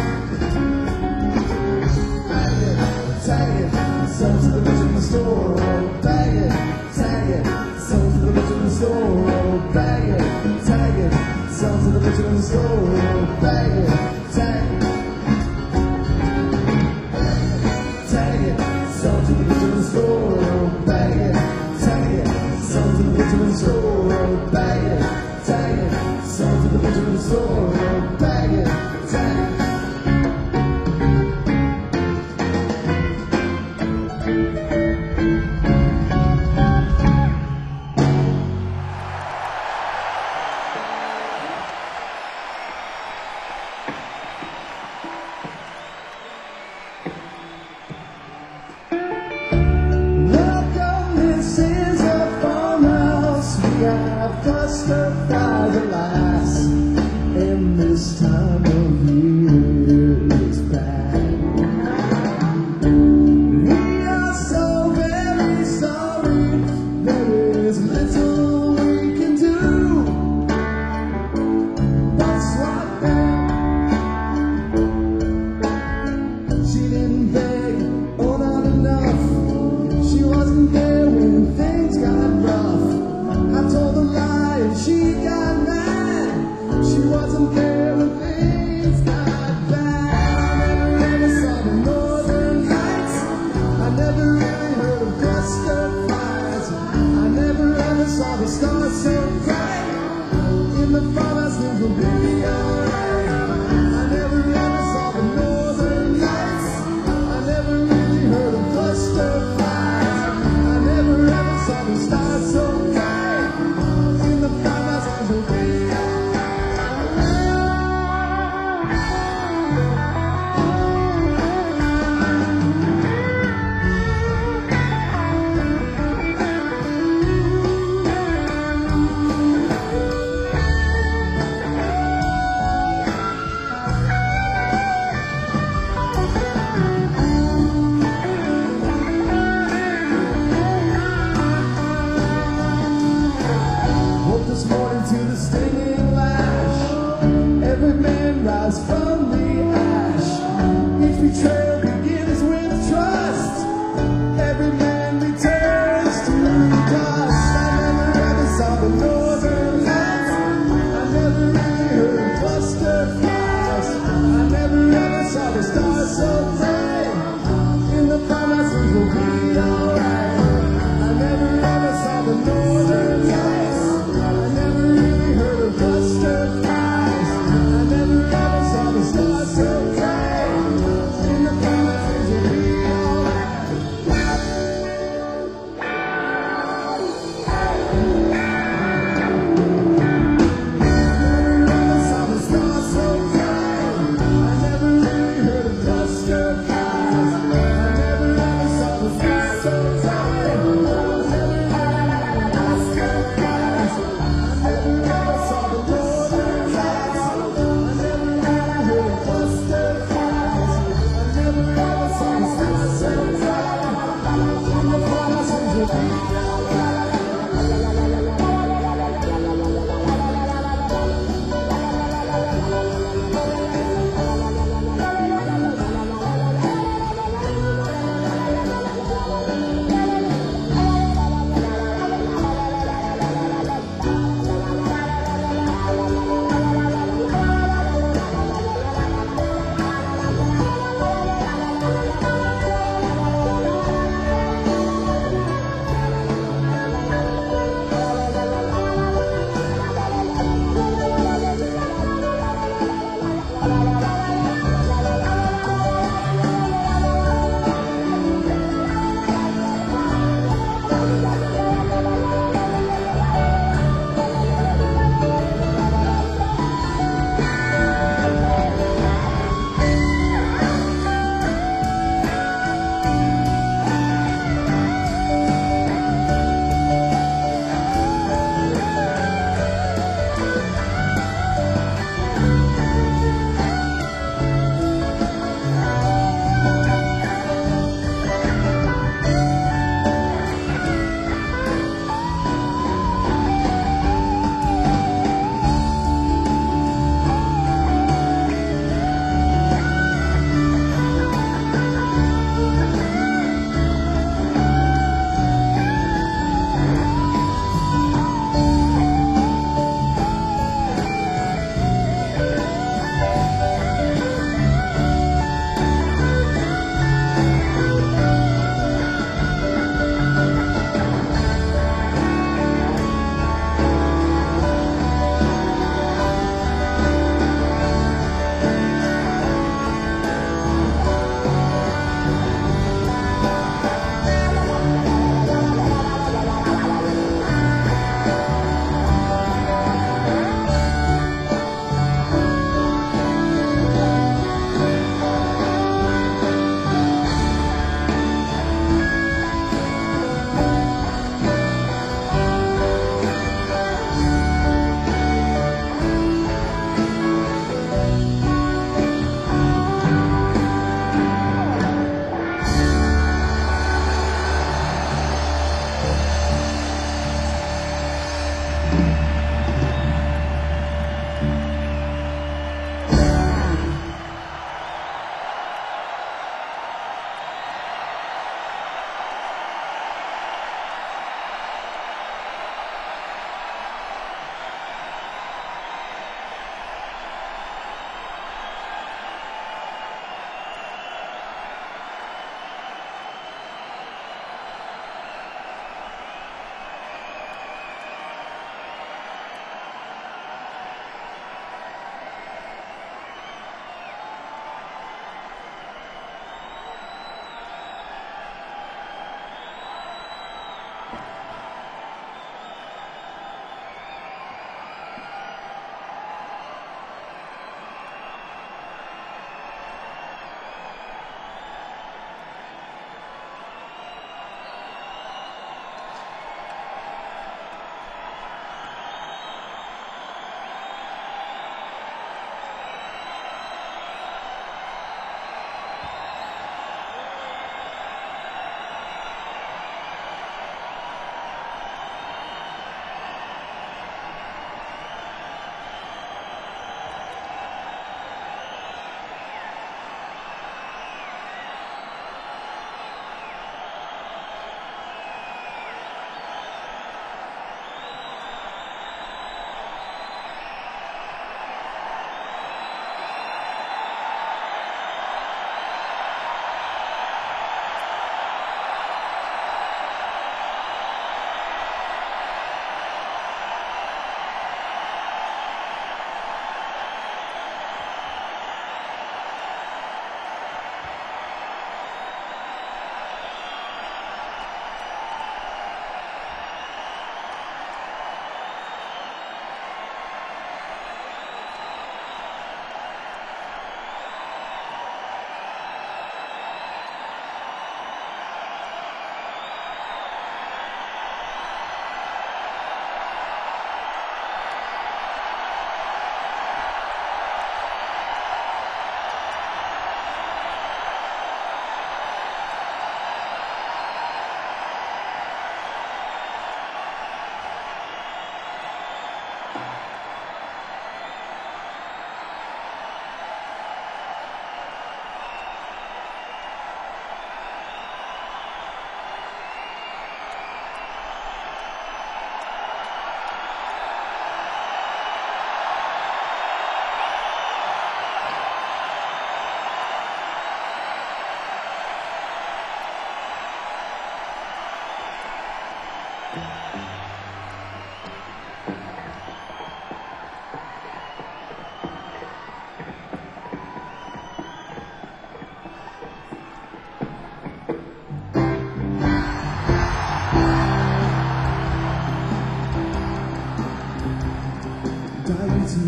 Speaker 1: bag it, tag it, sell to the butcher in the store, bag it, tag it, sell to the butcher in the store, bag it, tag it, sell to the butcher in the store, bag it, tag it. Sell to the butcher in the store, bag it, tag it. Sell to the butcher in the store, bag it, tag it. Sell to the butcher in the store, bag it, tag it. Justifies at last, and this time of year it's bad. We are so very sorry, there is little we can do. That's what then she didn't beg, oh not enough. She wasn't there when things got rough. I told a lie and she got mad. She wasn't there when things got bad. I never ever saw the northern lights. I never really heard of butterflies. I never ever saw the stars so bright. In the farmhouse things will be alright. I never ever saw the northern lights. I never really heard of butterflies. I never ever saw the stars so bright. In the farmhouse things will be this morning to the stinging lash. Every man rise from the ash. Each betrayal begins with trust. Every man returns to dust. I never ever saw the northern lights. I never really heard of butterflies. I never ever saw the stars so bright. In the farmhouse things will be alright. I never ever saw the northern lights. I never really heard of butterflies. I never ever saw the stars so bright. In the farmhouse things will be alright. I never ever saw the stars so bright. I never really heard of butterflies. I never ever saw the stars so bright. I never heard of butterflies. I never ever saw the northern lights. I never ever heard of butterflies. I never ever saw the stars so bright. In the farmhouse things will be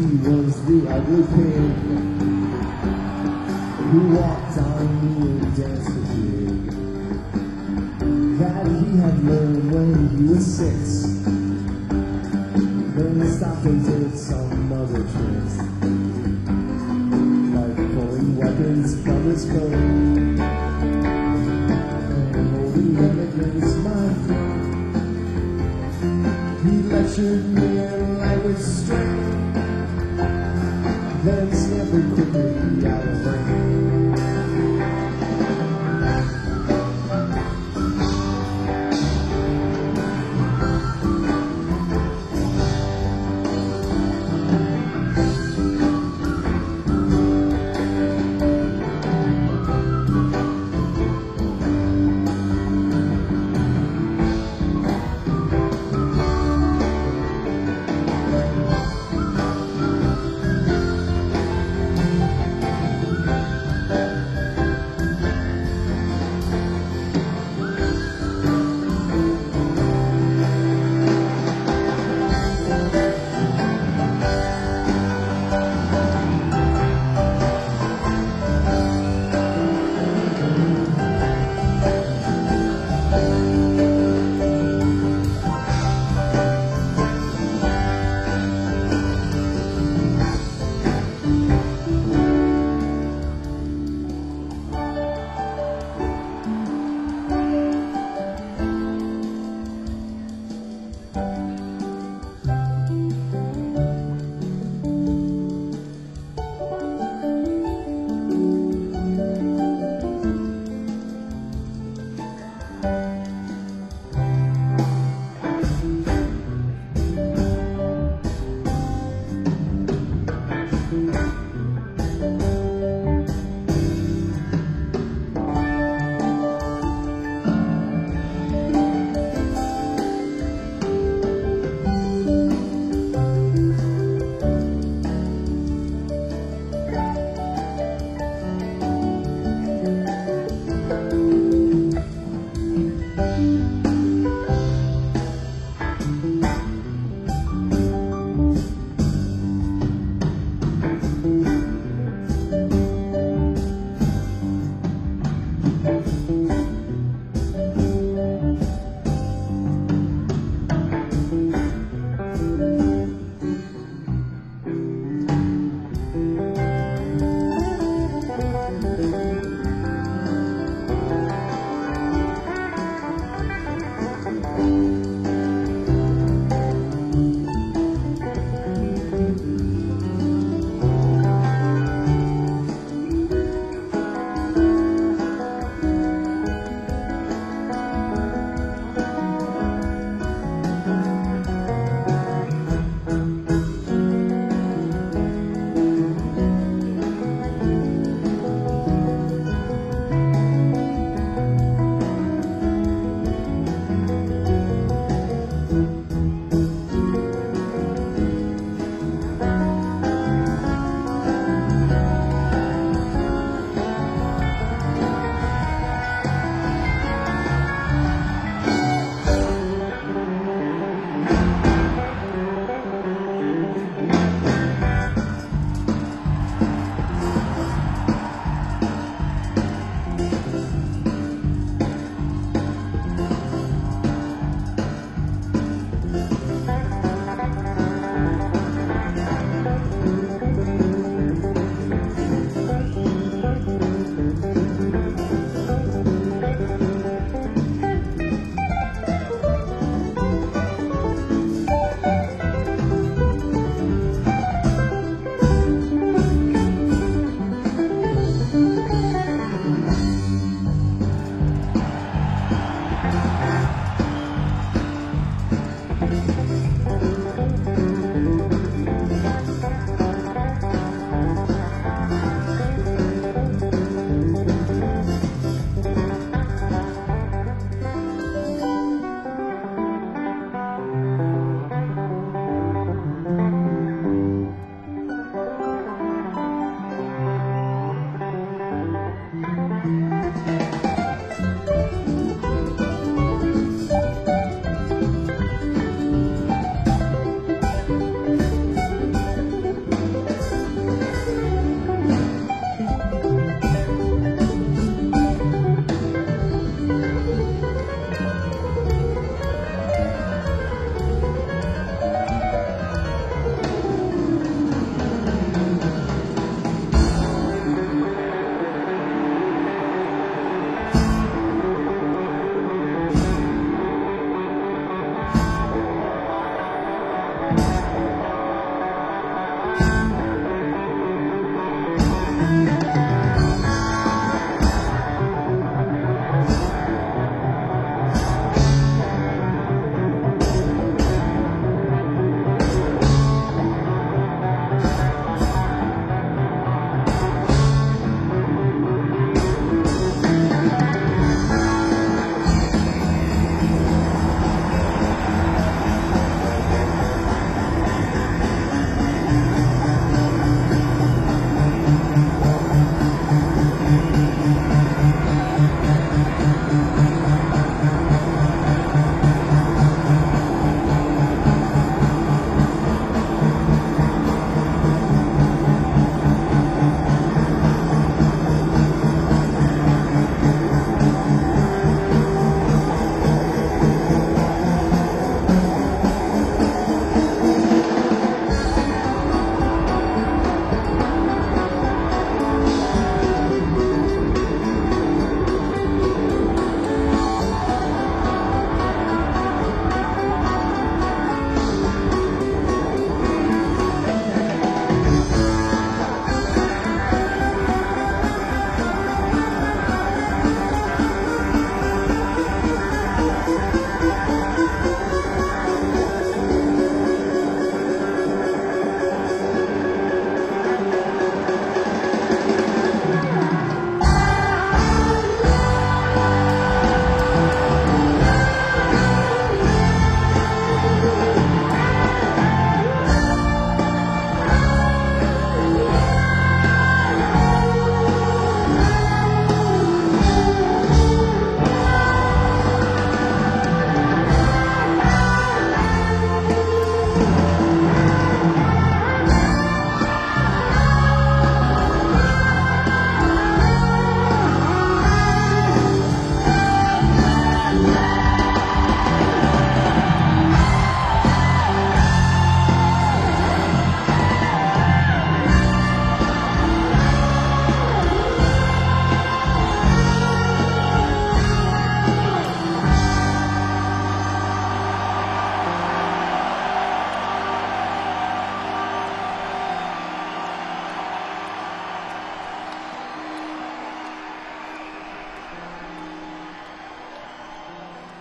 Speaker 1: was the ugly pig who walked on me and danced a jig that he had learned when he was six. Then he stopped and did some other tricks, like pulling weapons from his coat and holding them against my throat. He lectured me in language straight, then scampered quickly out of range.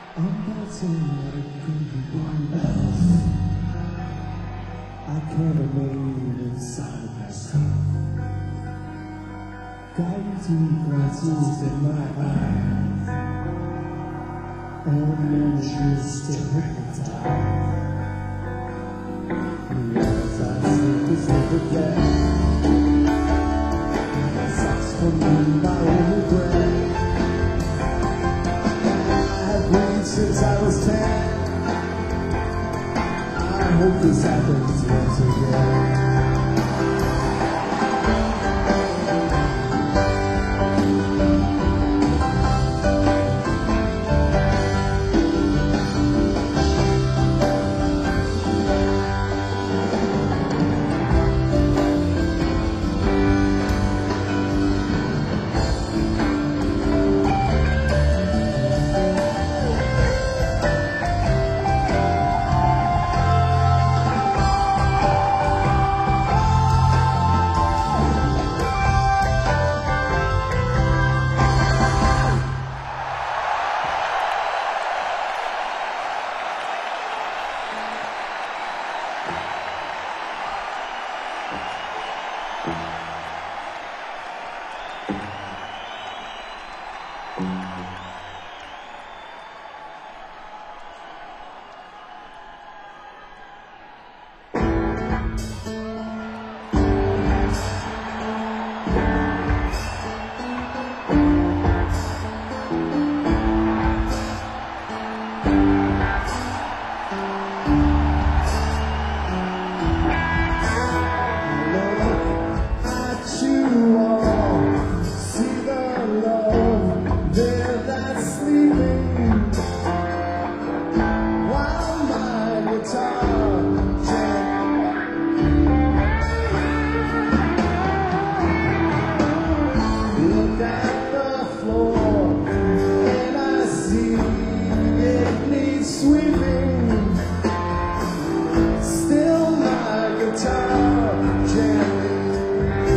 Speaker 1: I'm dancing like else. I can't remain inside myself. Guiding glances in my eyes, and manages to hypnotize. As I sleep to sleep again, sucks from me my only breath. Since I was ten, I hope this happens once again.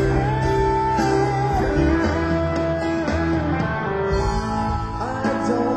Speaker 1: I don't